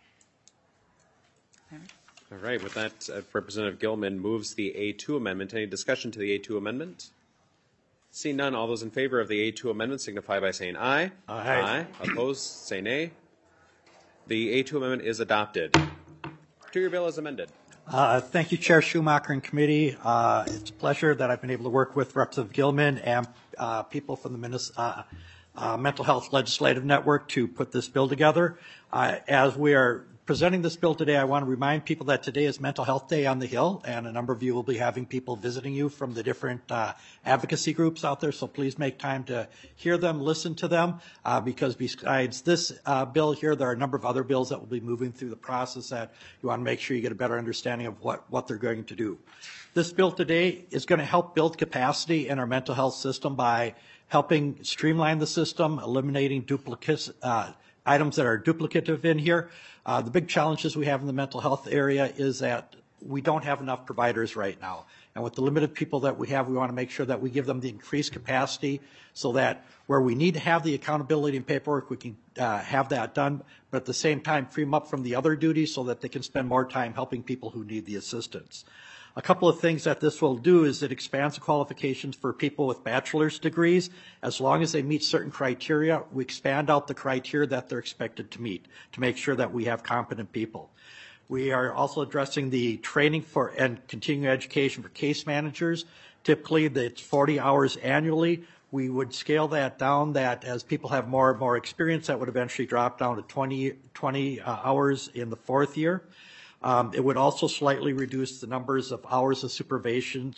Speaker 1: All right, with that, Representative Gilman moves the A2 amendment. Any discussion to the A2 amendment? Seeing none, all those in favor of the A2 amendment signify by saying aye.
Speaker 19: Aye.
Speaker 1: Opposed, say nay. The A2 amendment is adopted. To your bill as amended.
Speaker 19: Thank you, Chair Schumacher and committee. It's a pleasure that I've been able to work with Representative Gilman and people from the Mental Health Legislative Network to put this bill together. As we are presenting this bill today, I want to remind people that today is Mental Health Day on the Hill, and a number of you will be having people visiting you from the different advocacy groups out there, so please make time to hear them, listen to them, because besides this bill here, there are a number of other bills that will be moving through the process that you want to make sure you get a better understanding of what they're going to do. This bill today is going to help build capacity in our mental health system by helping streamline the system, eliminating duplicates, items that are duplicative in here. The big challenges we have in the mental health area is that we don't have enough providers right now. And with the limited people that we have, we want to make sure that we give them the increased capacity so that where we need to have the accountability and paperwork, we can have that done, but at the same time free them up from the other duties so that they can spend more time helping people who need the assistance. A couple of things that this will do is it expands the qualifications for people with bachelor's degrees. As long as they meet certain criteria, we expand out the criteria that they're expected to meet to make sure that we have competent people. We are also addressing the training for and continuing education for case managers. Typically, it's 40 hours annually. We would scale that down, that as people have more and more experience, that would eventually drop down to 20 hours in the fourth year. It would also slightly reduce the numbers of hours of supervision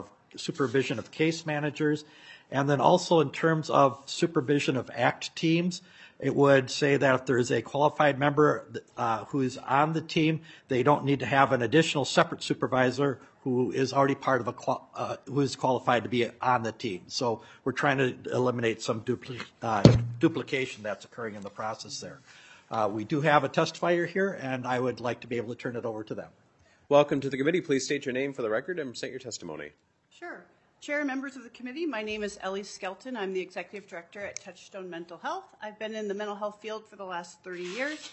Speaker 19: of case managers. And then also in terms of supervision of ACT teams, it would say that if there is a qualified member who is on the team, they don't need to have an additional separate supervisor who is already part of who is qualified to be on the team. So we're trying to eliminate some duplication that's occurring in the process there. We do have a testifier here, and I would like to be able to turn it over to them.
Speaker 1: Welcome to the committee. Please state your name for the record and present your testimony.
Speaker 21: Sure. Chair and members of the committee, my name is Ellie Skelton. I'm the Executive Director at Touchstone Mental Health. I've been in the mental health field for the last 30 years.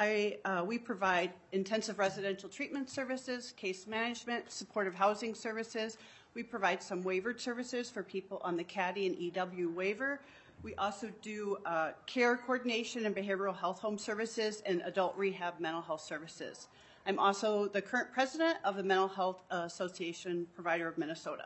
Speaker 21: We provide intensive residential treatment services, case management, supportive housing services. We provide some waivered services for people on the CADI and EW waiver. We also do care coordination and behavioral health home services and adult rehab mental health services. I'm also the current president of the Mental Health Association Provider of Minnesota.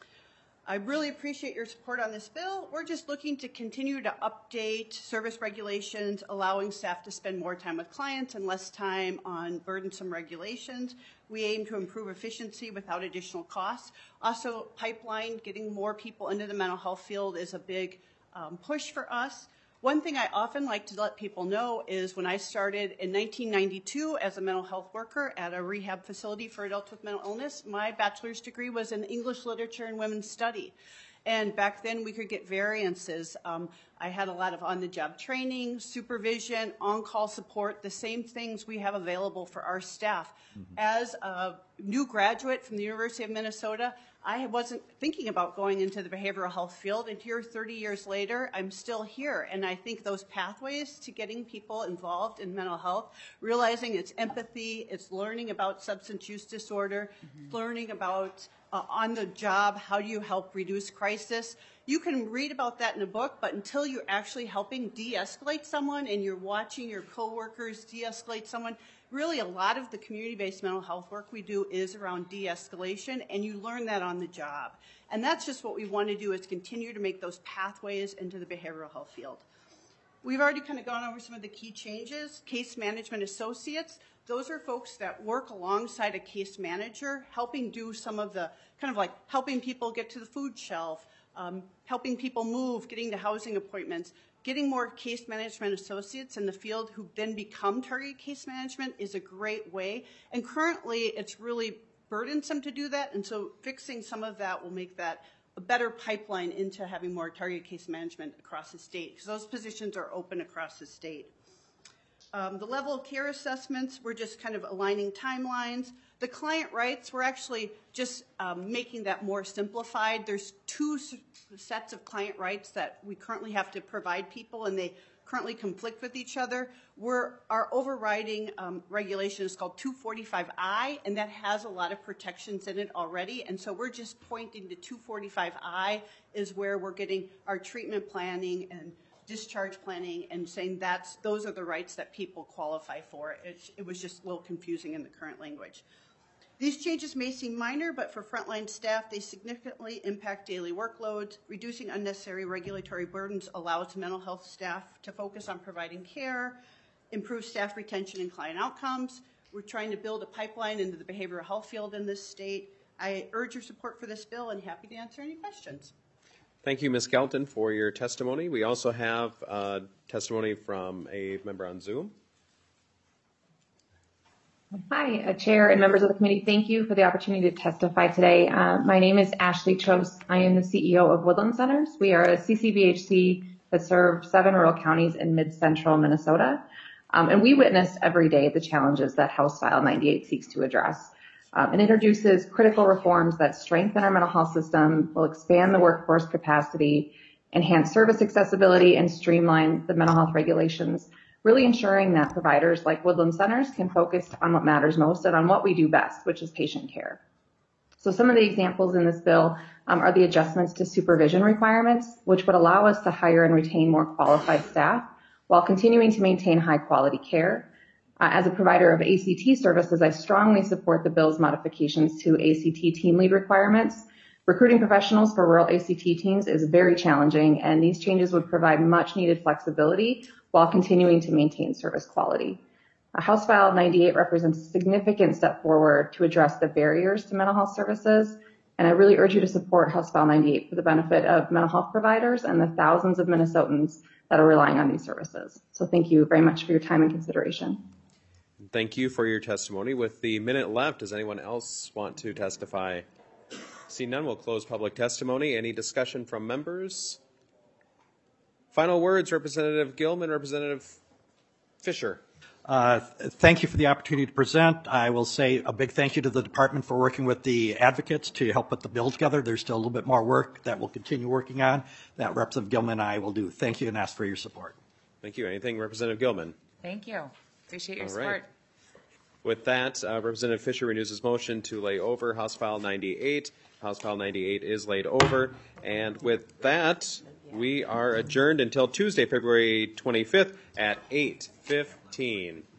Speaker 21: I really appreciate your support on this bill. We're just looking to continue to update service regulations, allowing staff to spend more time with clients and less time on burdensome regulations. We aim to improve efficiency without additional costs. Also, pipeline, getting more people into the mental health field is a big push for us. One thing I often like to let people know is when I started in 1992 as a mental health worker at a rehab facility for adults with mental illness, my bachelor's degree was in English literature and women's study. And back then we could get variances. I had a lot of on-the-job training, supervision, on-call support, the same things we have available for our staff. As a new graduate from the University of Minnesota, I wasn't thinking about going into the behavioral health field, and here 30 years later, I'm still here. And I think those pathways to getting people involved in mental health, realizing it's empathy, it's learning about substance use disorder, learning about on the job, how do you help reduce crisis. You can read about that in a book, but until you're actually helping de-escalate someone and you're watching your coworkers de-escalate someone, really a lot of the community-based mental health work we do is around de-escalation, and you learn that on the job. And that's just what we want to do, is continue to make those pathways into the behavioral health field. We've already kind of gone over some of the key changes. Case management associates, those are folks that work alongside a case manager, helping do some of the kind of like helping people get to the food shelf, helping people move, getting to housing appointments. Getting more case management associates in the field who then become target case management is a great way. And currently, it's really burdensome to do that, and so fixing some of that will make that a better pipeline into having more target case management across the state, because those positions are open across the state. The level of care assessments, we're just kind of aligning timelines. The client rights, we're actually just making that more simplified. There's two sets of client rights that we currently have to provide people, and they currently conflict with each other. Our overriding regulation is called 245I, and that has a lot of protections in it already. And so we're just pointing to 245I is where we're getting our treatment planning and discharge planning and saying those are the rights that people qualify for. It was just a little confusing in the current language. These changes may seem minor, but for frontline staff, they significantly impact daily workloads. Reducing unnecessary regulatory burdens allows mental health staff to focus on providing care, improve staff retention and client outcomes. We're trying to build a pipeline into the behavioral health field in this state. I urge your support for this bill and happy to answer any questions.
Speaker 1: Thank you, Ms. Skelton, for your testimony. We also have testimony from a member on Zoom.
Speaker 8: Hi, Chair and members of the committee. Thank you for the opportunity to testify today. My name is Ashley Chose. I am the CEO of Woodland Centers. We are a CCBHC that serves 7 rural counties in mid-central Minnesota. And we witness every day the challenges that House File 98 seeks to address. It introduces critical reforms that strengthen our mental health system, will expand the workforce capacity, enhance service accessibility, and streamline the mental health regulations, really ensuring that providers like Woodland Centers can focus on what matters most and on what we do best, which is patient care. So some of the examples in this bill are the adjustments to supervision requirements, which would allow us to hire and retain more qualified staff while continuing to maintain high quality care. As a provider of ACT services, I strongly support the bill's modifications to ACT team lead requirements. Recruiting professionals for rural ACT teams is very challenging, and these changes would provide much needed flexibility while continuing to maintain service quality. House File 98 represents a significant step forward to address the barriers to mental health services, and I really urge you to support House File 98 for the benefit of mental health providers and the thousands of Minnesotans that are relying on these services. So thank you very much for your time and consideration.
Speaker 1: Thank you for your testimony. With the minute left, does anyone else want to testify? See none, we'll close public testimony. Any discussion from members? Final words, Representative Gilman, Representative Fisher.
Speaker 19: Thank you for the opportunity to present. I will say a big thank you to the department for working with the advocates to help put the bill together. There's still a little bit more work that we'll continue working on that Representative Gilman and I will do. Thank you and ask for your support.
Speaker 1: Thank you. Anything, Representative Gilman?
Speaker 20: Thank you. Appreciate your
Speaker 1: All
Speaker 20: support.
Speaker 1: right. With that, Representative Fisher renews his motion to lay over House File 98. House File 98 is laid over. And with that, we are adjourned until Tuesday, February 25th at 8:15.